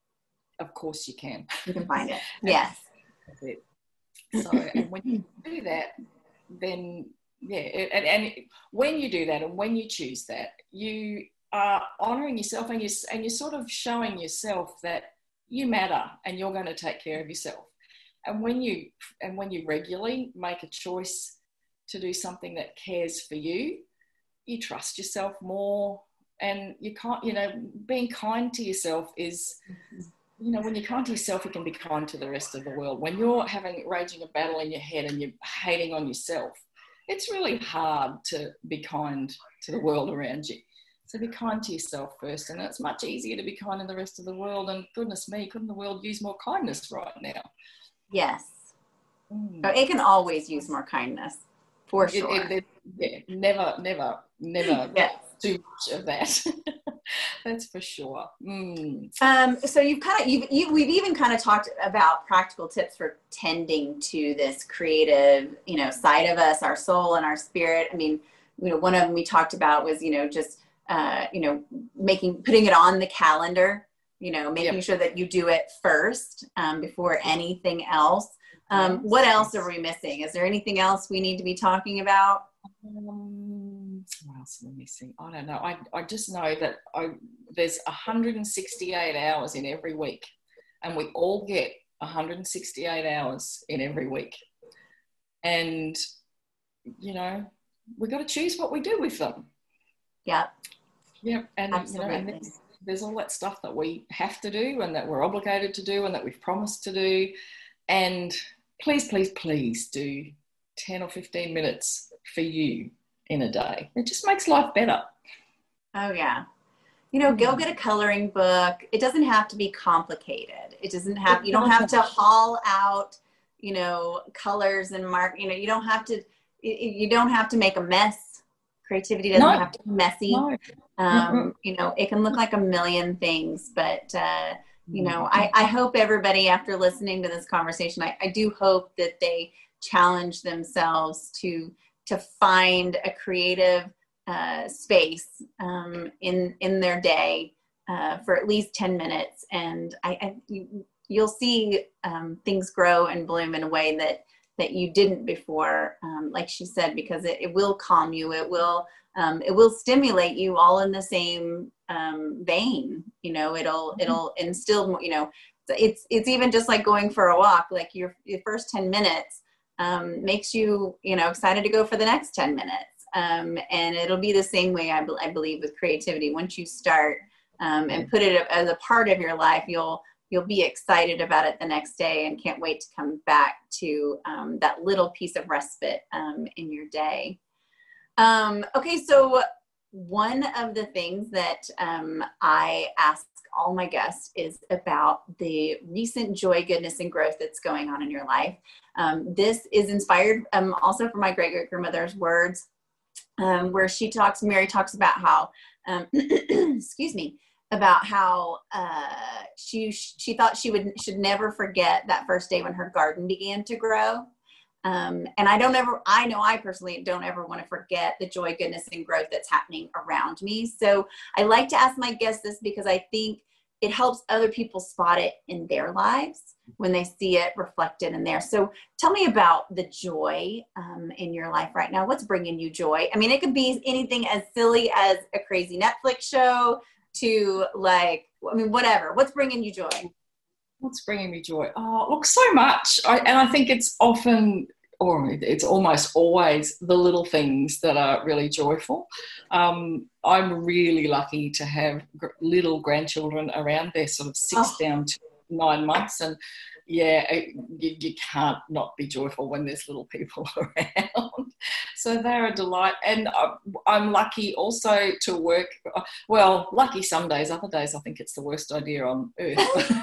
Of course you can. You can find it. Yes. That's it. So, and when you do that, then yeah, and, and when you do that and when you choose that, you are honoring yourself, and you and you're sort of showing yourself that you matter and you're going to take care of yourself. And when you and when you regularly make a choice to do something that cares for you, you trust yourself more, and you can't, you know, being kind to yourself is, you know, when you're kind to yourself, you can be kind to the rest of the world. When you're having raging a battle in your head and you're hating on yourself, it's really hard to be kind to the world around you. So be kind to yourself first, and it's much easier to be kind to the rest of the world. And goodness me, couldn't the world use more kindness right now? Yes. Mm. Oh, it can always use more kindness, for It, sure. it, it, yeah, never, never, never Yes. too much of that. That's for sure. Mm. Um, so you've kind of, you've, you, we've even kind of talked about practical tips for tending to this creative, you know, side of us, our soul and our spirit. I mean, you know, one of them we talked about was, you know, just, uh, you know, making, putting it on the calendar, you know, making Yep. sure that you do it first, um, before anything else. Um, Yes. what else are we missing? Is there anything else we need to be talking about? Um, what else am I missing? I don't know. I, I just know that I, there's one hundred sixty-eight hours in every week, and we all get one hundred sixty-eight hours in every week. And, you know, we've got to choose what we do with them. Yeah. Yeah. And, Absolutely. you know, and there's, there's all that stuff that we have to do and that we're obligated to do and that we've promised to do. And please, please, please do ten or fifteen minutes for you in a day. It just makes life better. Oh, yeah. You know, go get a coloring book. It doesn't have to be complicated. It doesn't have, you don't have to haul out, you know, colors and mark, you know, you don't have to, you don't have to make a mess. Creativity doesn't No. have to be messy. No. Um, you know, it can look like a million things, but, uh, you know, I, I hope everybody, after listening to this conversation, I, I do hope that they challenge themselves to, to find a creative uh, space um, in, in their day uh, for at least ten minutes. And I, I you, you'll see um, things grow and bloom in a way that, that you didn't before, um, like she said, because it, it will calm you. It will, um, it will stimulate you all in the same um, vein. You know, it'll, it'll instill, you know, it's, it's even just like going for a walk, like your, your first ten minutes um, makes you, you know, excited to go for the next ten minutes. Um, and it'll be the same way, I, be- I believe, with creativity. Once you start um, and put it as a part of your life, you'll, you'll be excited about it the next day and can't wait to come back to um, that little piece of respite um, in your day. Um, okay, so one of the things that um, I ask all my guests is about the recent joy, goodness, and growth that's going on in your life. Um, this is inspired um, also from my great-great-grandmother's words, um, where she talks, Mary talks about how, um, excuse me, about how uh, she she thought she would should never forget that first day when her garden began to grow. Um, and I don't ever, I know I personally don't ever want to forget the joy, goodness, and growth that's happening around me. So I like to ask my guests this because I think it helps other people spot it in their lives when they see it reflected in there. So tell me about the joy um, in your life right now. What's bringing you joy? I mean, it could be anything as silly as a crazy Netflix show to like, I mean, whatever. What's bringing you joy? What's bringing me joy? Oh, look, so much. I, and I think it's often, or it's almost always, the little things that are really joyful. Um, I'm really lucky to have gr- little grandchildren around. They're sort of six Oh. down to nine months. And yeah, it, you, you can't not be joyful when there's little people around. So they're a delight. And I'm, I'm lucky also to work, well, lucky some days, other days I think it's the worst idea on earth.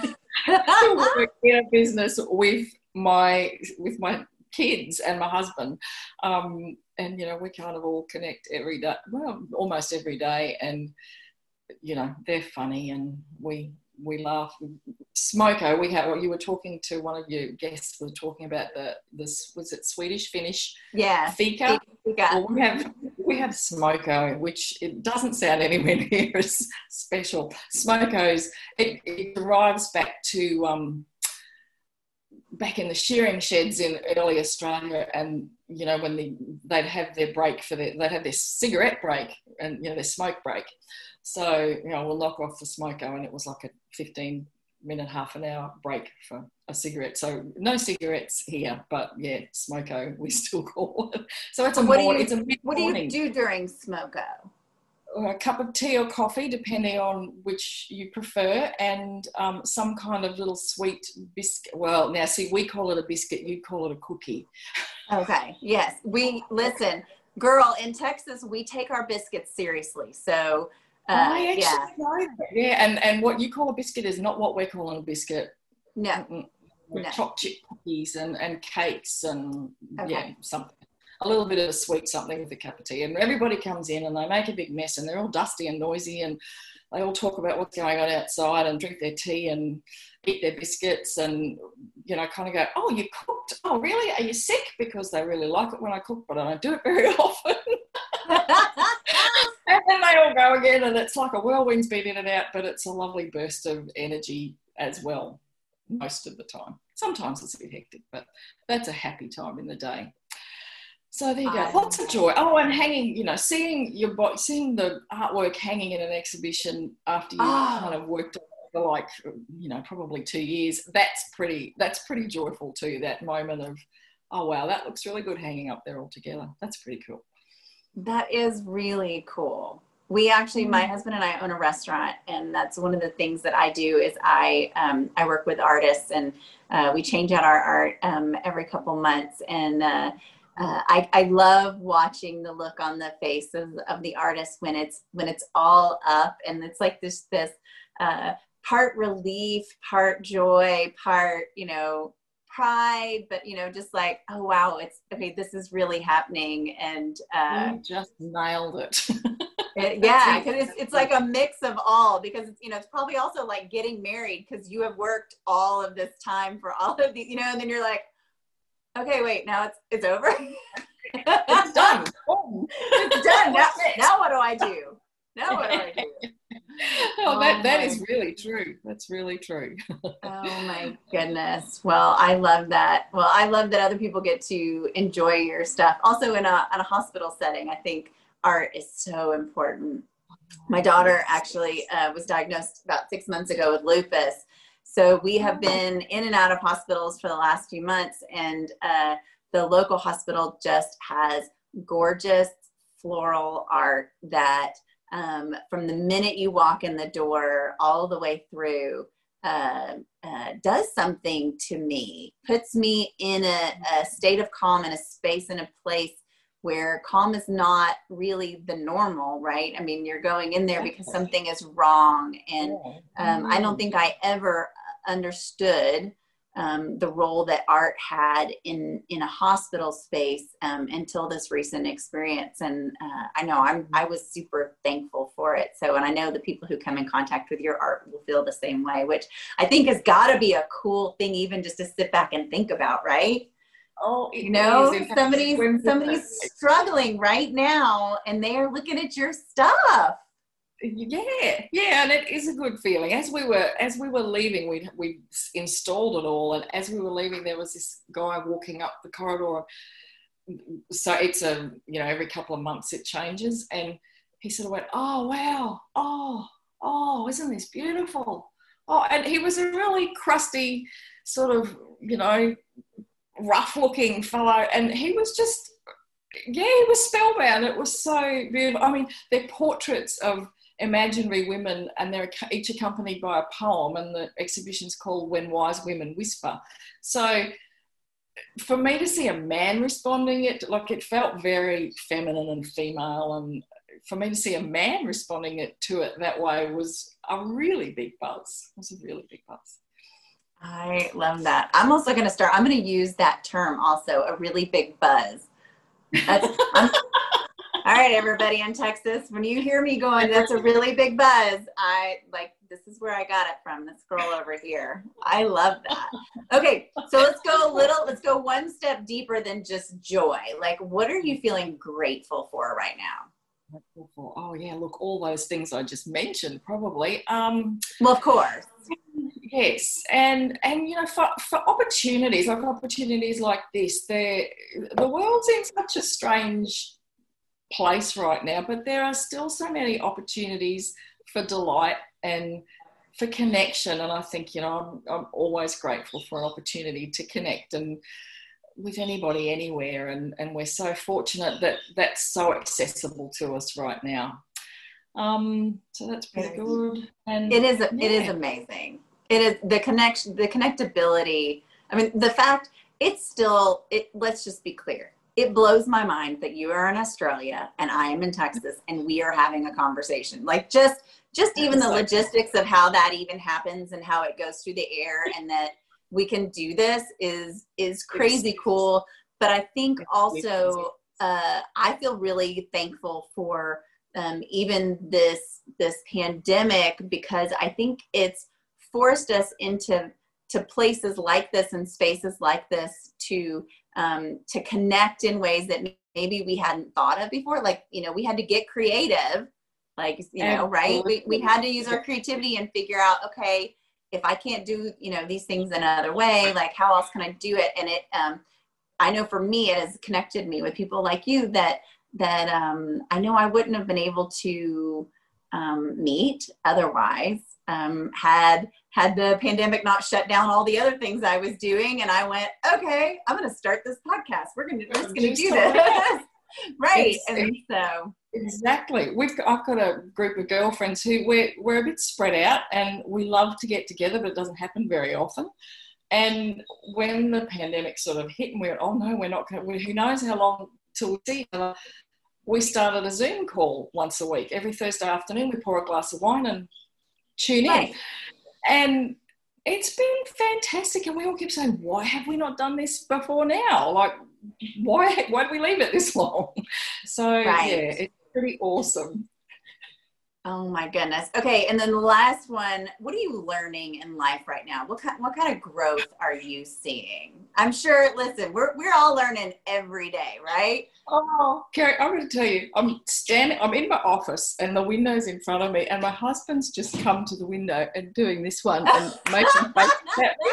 to work in a business with my with my kids and my husband, um, and you know we kind of all connect every day, well, almost every day, and you know they're funny and we we laugh. Smoko, we have. You were talking to one of your guests. Were talking about the this was it Swedish Finnish Yeah, fika. fika. Well, we have we have Smoko, which it doesn't sound anywhere near as special. Smoko's it, it derives back to um, back in the shearing sheds in early Australia, and you know when the, they'd have their break for their they'd have their cigarette break and you know their smoke break. So you know we'll knock off the Smoko, and it was like a fifteen minute, half an hour break for a cigarette. So no cigarettes here, but yeah, Smoko we still call it. So it's a what morning. Do you, it's a mid what do morning. you do during Smoko? A cup of tea or coffee, depending on which you prefer, and um, some kind of little sweet biscuit. Well, now see, we call it a biscuit. You call it a cookie. Okay. Yes. We listen, girl. In Texas, we take our biscuits seriously. So. Uh, I actually yeah. know that. Yeah, and, and what you call a biscuit is not what we're calling a biscuit. No. Mm-mm. No. Chopped chip cookies and, and cakes and Okay. yeah, something. A little bit of a sweet something with a cup of tea. And everybody comes in and they make a big mess and they're all dusty and noisy and they all talk about what's going on outside and drink their tea and eat their biscuits and, you know, kind of go, oh, you cooked? Oh, really? Are you sick? Because they really like it when I cook, but I don't do it very often. And then they all go again and it's like a whirlwind's been in and out, but it's a lovely burst of energy as well most of the time. Sometimes it's a bit hectic, but that's a happy time in the day. So there you go. Lots of joy. Oh, and hanging, you know, seeing your seeing the artwork hanging in an exhibition after you've oh. kind of worked on it for like, you know, probably two years. That's pretty. That's pretty joyful too. That moment of, oh wow, that looks really good hanging up there all together. That's pretty cool. That is really cool. We actually, my husband and I own a restaurant, and that's one of the things that I do is I um, I work with artists, and uh, we change out our art um, every couple months. And uh, uh, I, I love watching the look on the faces of the artists when it's when it's all up, and it's like this this uh, part relief, part joy, part you know pride, but you know just like oh wow, it's okay. This is really happening, and uh, you just nailed it. It, yeah, because it's, it's like a mix of all, because it's, you know, it's probably also like getting married because you have worked all of this time for all of these, you know, and then you're like, okay, wait, now it's it's over. It's done. It's done. Now, now what do I do? Now what do I do? Oh, that, Oh that my. is really true. That's really true. Oh my goodness. Well, I love that. Well, I love that other people get to enjoy your stuff. Also in a, in a hospital setting, I think art is so important. My daughter actually uh, was diagnosed about six months ago with lupus. So we have been in and out of hospitals for the last few months, and uh, the local hospital just has gorgeous floral art that um, from the minute you walk in the door all the way through uh, uh, does something to me, puts me in a, a state of calm, in a space, in a place where calm is not really the normal, right? I mean, you're going in there because something is wrong. And um, I don't think I ever understood um, the role that art had in, in a hospital space um, until this recent experience. And uh, I know I'm, I was super thankful for it. So, and I know the people who come in contact with your art will feel the same way, which I think has got to be a cool thing, even just to sit back and think about, right? Oh, you know, somebody's somebody's struggling right now, and they are looking at your stuff. Yeah, yeah, and it is a good feeling. As we were as we were leaving, we we installed it all, and as we were leaving, there was this guy walking up the corridor. So it's a you know every couple of months it changes, and he sort of went, "Oh wow, oh oh, isn't this beautiful?" Oh, and he was a really crusty, sort of you know rough-looking fellow, and he was just yeah, he was spellbound. It was so beautiful. I mean, they're portraits of imaginary women, and they're each accompanied by a poem, and the exhibition's called When Wise Women Whisper. So for me to see a man responding it, like it felt very feminine and female, and for me to see a man responding it to it that way was a really big buzz. It was a really big buzz. I love that. I'm also going to start, I'm going to use that term also, a really big buzz. That's, I'm, all right, everybody in Texas, when you hear me going, that's a really big buzz, I like, this is where I got it from, this girl over here. I love that. Okay, so let's go a little, let's go one step deeper than just joy. Like, what are you feeling grateful for right now? Oh yeah, look, all those things I just mentioned probably. Um, well, of course. Yes, and and you know, for, for opportunities, like opportunities like this, the world's in such a strange place right now, but there are still so many opportunities for delight and for connection. And I think, you know, I'm, I'm always grateful for an opportunity to connect and with anybody anywhere. And, and we're so fortunate that that's so accessible to us right now. Um, so that's pretty good. And it is, yeah. It is amazing. It is the connection, the connectability. I mean, the fact it's still, it, let's just be clear. It blows my mind that you are in Australia and I am in Texas and we are having a conversation. Like just, just even the logistics of how that even happens and how it goes through the air and that we can do this is, is crazy cool. But I think also, uh, I feel really thankful for um, even this, this pandemic, because I think it's forced us into to places like this and spaces like this to um, to connect in ways that maybe we hadn't thought of before. Like, you know, we had to get creative, like, you know, right? We, we had to use our creativity and figure out, okay, if I can't do, you know, these things another way, like how else can I do it? And it, um, I know for me, it has connected me with people like you that, that um, I know I wouldn't have been able to um, meet otherwise. Um, had had the pandemic not shut down all the other things I was doing, and I went, okay, I'm going to start this podcast. We're going to just going to do this, right? It's, and so exactly, we've got, I've got a group of girlfriends who we're we're a bit spread out, and we love to get together, but it doesn't happen very often. And when the pandemic sort of hit, and we went, oh no, we're not going. Who knows how long till we see each other? We started a Zoom call once a week, every Thursday afternoon. We pour a glass of wine and tune in. Right. And it's been fantastic. And we all keep saying, why have we not done this before now? Like, why, why did we leave it this long? So, right. Yeah, it's pretty awesome. Oh my goodness. Okay. And then the last one, what are you learning in life right now? What kind, what kind of growth are you seeing? I'm sure, listen, we're, we're all learning every day, right? Oh, Kerry, I'm going to tell you, I'm standing, I'm in my office and the window's in front of me and my husband's just come to the window and doing this one and making faces at me.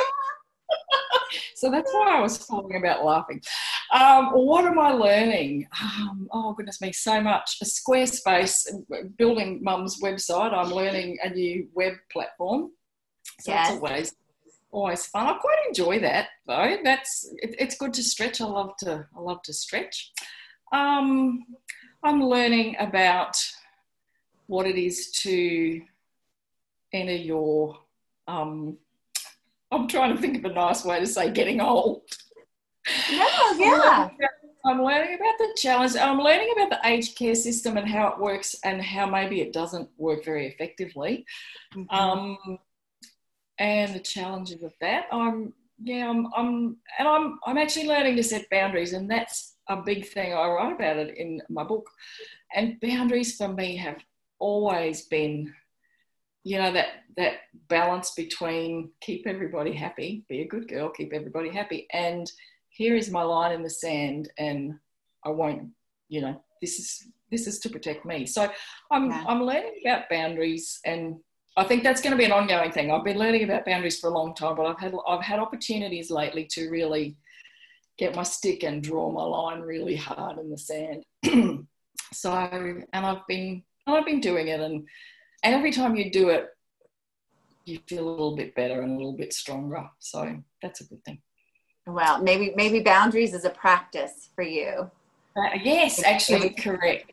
So that's why I was talking about laughing. Um, what am I learning? Um, oh, goodness me, so much. A Squarespace, building Mum's website. I'm learning a new web platform. So yes. It's always, always fun. I quite enjoy that, though. That's it, it's good to stretch. I love to, I love to stretch. Um, I'm learning about what it is to enter your... Um, I'm trying to think of a nice way to say getting old. No, yeah. I'm learning about the challenge. I'm learning about the aged care system and how it works and how maybe it doesn't work very effectively. Mm-hmm. Um, and the challenges of that. I'm, yeah, I'm, I'm, and I'm, I'm actually learning to set boundaries, and that's a big thing. I write about it in my book. And boundaries for me have always been, you know, that that balance between keep everybody happy, be a good girl, keep everybody happy, and here is my line in the sand, and I won't, you know, this is this is to protect me. So I'm Yeah. I'm learning about boundaries, and I think that's going to be an ongoing thing. I've been learning about boundaries for a long time, but I've had I've had opportunities lately to really get my stick and draw my line really hard in the sand. So, and I've been I've been doing it, and and every time you do it, you feel a little bit better and a little bit stronger. So that's a good thing. Well, maybe maybe boundaries is a practice for you. Uh, yes, actually, correct.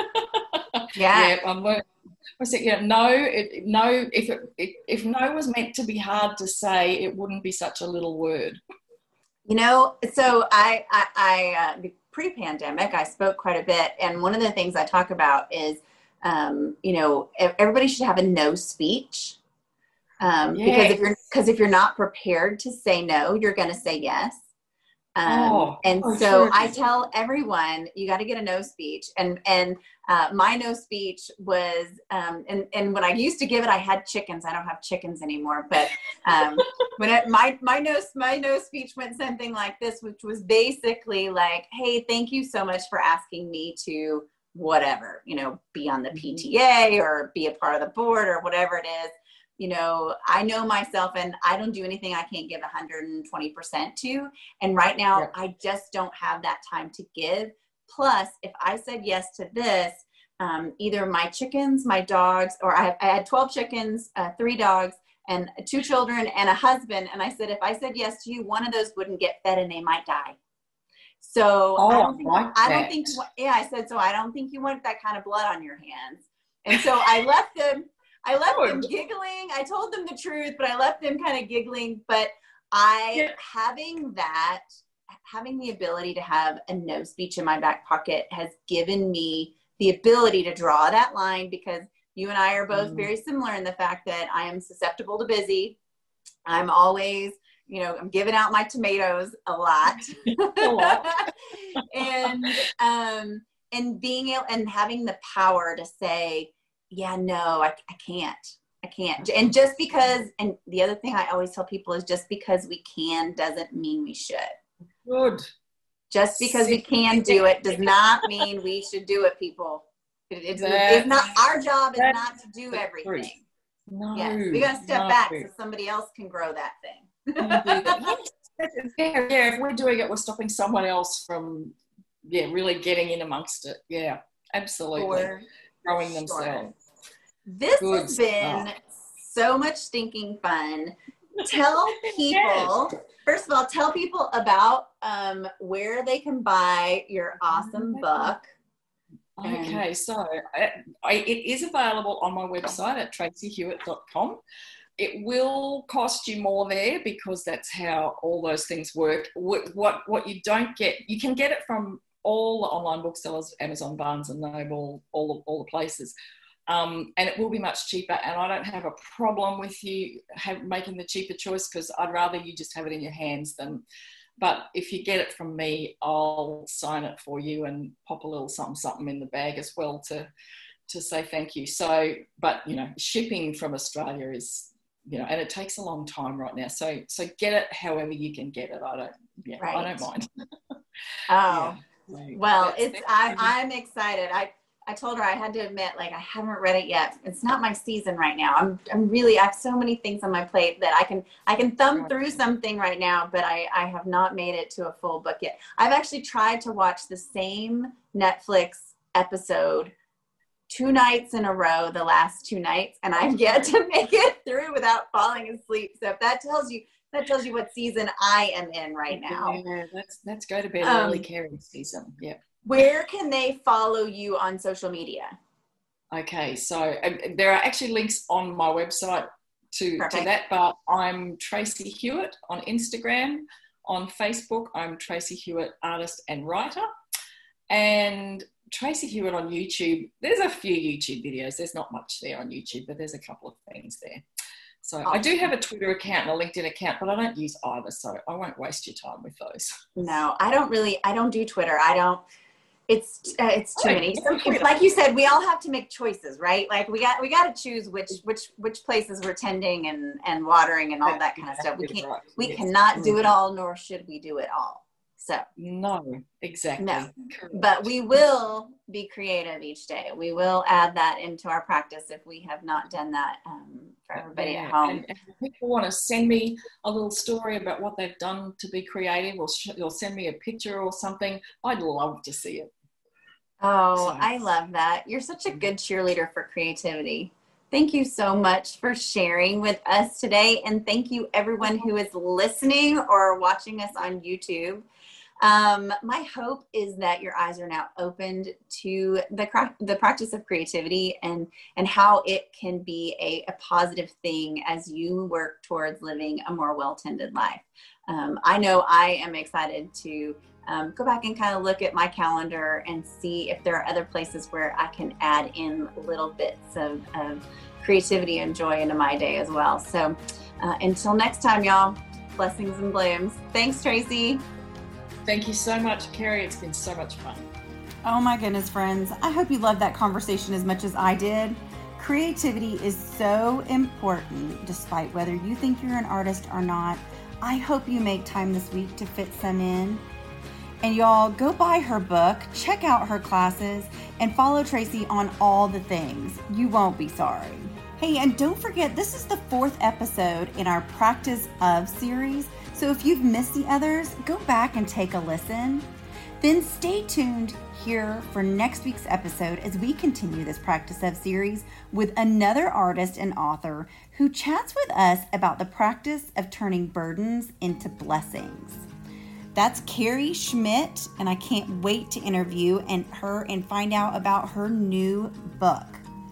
Yeah. Yeah, I'm learning. I said, yeah, no, it, no. If it, if no was meant to be hard to say, it wouldn't be such a little word. You know, so I, I, I uh, pre-pandemic, I spoke quite a bit, and one of the things I talk about is, um, you know, everybody should have a no speech, um, Yes. because if you're because if you're not prepared to say no, you're going to say yes. Um, oh, and oh, so true. I tell everyone, you got to get a no speech. And, and, uh, my no speech was, um, and, and when I used to give it, I had chickens. I don't have chickens anymore, but, um, when it, my, my no, my no speech went something like this, which was basically like, hey, thank you so much for asking me to whatever, you know, be on the P T A or be a part of the board or whatever it is. You know, I know myself, and I don't do anything I can't give one hundred twenty percent to. And right now, yeah. I just don't have that time to give. Plus, if I said yes to this, um, either my chickens, my dogs, or I, I had twelve chickens, uh, three dogs, and two children, and a husband. And I said, if I said yes to you, one of those wouldn't get fed and they might die. So oh, I don't think, like I don't think, yeah, I said, so I don't think you want that kind of blood on your hands. And so I left them. I left them giggling. I told them the truth, but I left them kind of giggling. But I, yeah. having that, having the ability to have a no speech in my back pocket has given me the ability to draw that line, because you and I are both mm. very similar in the fact that I am susceptible to busy. I'm always, you know, I'm giving out my tomatoes a lot. a lot. and, um, and being able, and having the power to say, yeah, no, I, I can't. I can't. And just because, and the other thing I always tell people is just because we can doesn't mean we should. Good. Just because we can do it does not mean we should do it, people. It, it's, it's not, our job is not to do everything. No. Yes, we got to step no. back so somebody else can grow that thing. yeah, yeah, if we're doing it, we're stopping someone else from, yeah, really getting in amongst it. Yeah, absolutely. For growing sure. themselves. This Good has been stuff. So much stinking fun. Tell people, first of all, tell people about um, where they can buy your awesome book. Okay, so I, I, it is available on my website at tracy hewitt dot com. It will cost you more there because that's how all those things work. What, what, what you don't get, you can get it from all the online booksellers, Amazon, Barnes and Noble, all the, all the places. Um, and it will be much cheaper, and I don't have a problem with you have, making the cheaper choice, because I'd rather you just have it in your hands than, but if you get it from me, I'll sign it for you and pop a little something something in the bag as well to to say thank you. So, but you know, shipping from Australia is, you know, and it takes a long time right now, so so get it however you can get it. I don't yeah right. I don't mind. Oh yeah. so well it's I, I'm excited. I I told her, I had to admit, like, I haven't read it yet. It's not my season right now. I'm, I'm really, I have so many things on my plate that I can, I can thumb through something right now, but I, I have not made it to a full book yet. I've actually tried to watch the same Netflix episode two nights in a row, the last two nights, and I've yet to make it through without falling asleep. So if that tells you, that tells you what season I am in right now. Yeah, let's, let's go to bed um, early caring season. Yeah. Where can they follow you on social media? Okay, so um, there are actually links on my website to, to that, but I'm Tracy Hewitt on Instagram. On Facebook, I'm Tracy Hewitt, artist and writer. And Tracy Hewitt on YouTube. There's a few YouTube videos. There's not much there on YouTube, but there's a couple of things there. So awesome. I do have a Twitter account and a LinkedIn account, but I don't use either, so I won't waste your time with those. No, I don't really, I don't do Twitter. I don't. It's uh, it's too many. So, it's like you said, we all have to make choices, right? Like we got we got to choose which which which places we're tending and and watering and all that kind of stuff. We can't we cannot do it all, nor should we do it all. So no, exactly. No, but we will be creative each day. We will add that into our practice if we have not done that um, for everybody yeah. at home. And if people want to send me a little story about what they've done to be creative, or, sh- or send me a picture or something, I'd love to see it. Oh, so. I love that. You're such a good cheerleader for creativity. Thank you so much for sharing with us today. And thank you everyone who is listening or watching us on YouTube. Um, my hope is that your eyes are now opened to the cra- the practice of creativity and, and how it can be a, a positive thing as you work towards living a more well-tended life. Um, I know I am excited to um, go back and kind of look at my calendar and see if there are other places where I can add in little bits of, of creativity and joy into my day as well. So uh, until next time, y'all, blessings and blooms. Thanks, Tracy. Thank you so much, Carrie. It's been so much fun. Oh my goodness, friends. I hope you loved that conversation as much as I did. Creativity is so important, despite whether you think you're an artist or not. I hope you make time this week to fit some in. And y'all, go buy her book, check out her classes, and follow Tracy on all the things. You won't be sorry. Hey, and don't forget, this is the fourth episode in our Practice Of series. So if you've missed the others, go back and take a listen. Then stay tuned here for next week's episode as we continue this Practice Of series with another artist and author who chats with us about the practice of turning burdens into blessings. That's Carrie Schmidt, and I can't wait to interview and her and find out about her new book.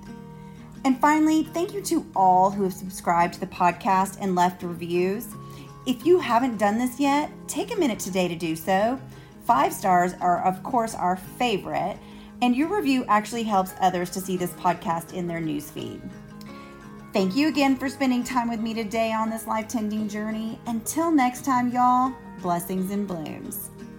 And finally, thank you to all who have subscribed to the podcast and left reviews. If you haven't done this yet, take a minute today to do so. Five stars are, of course, our favorite, and your review actually helps others to see this podcast in their newsfeed. Thank you again for spending time with me today on this life tending journey. Until next time, y'all, blessings and blooms.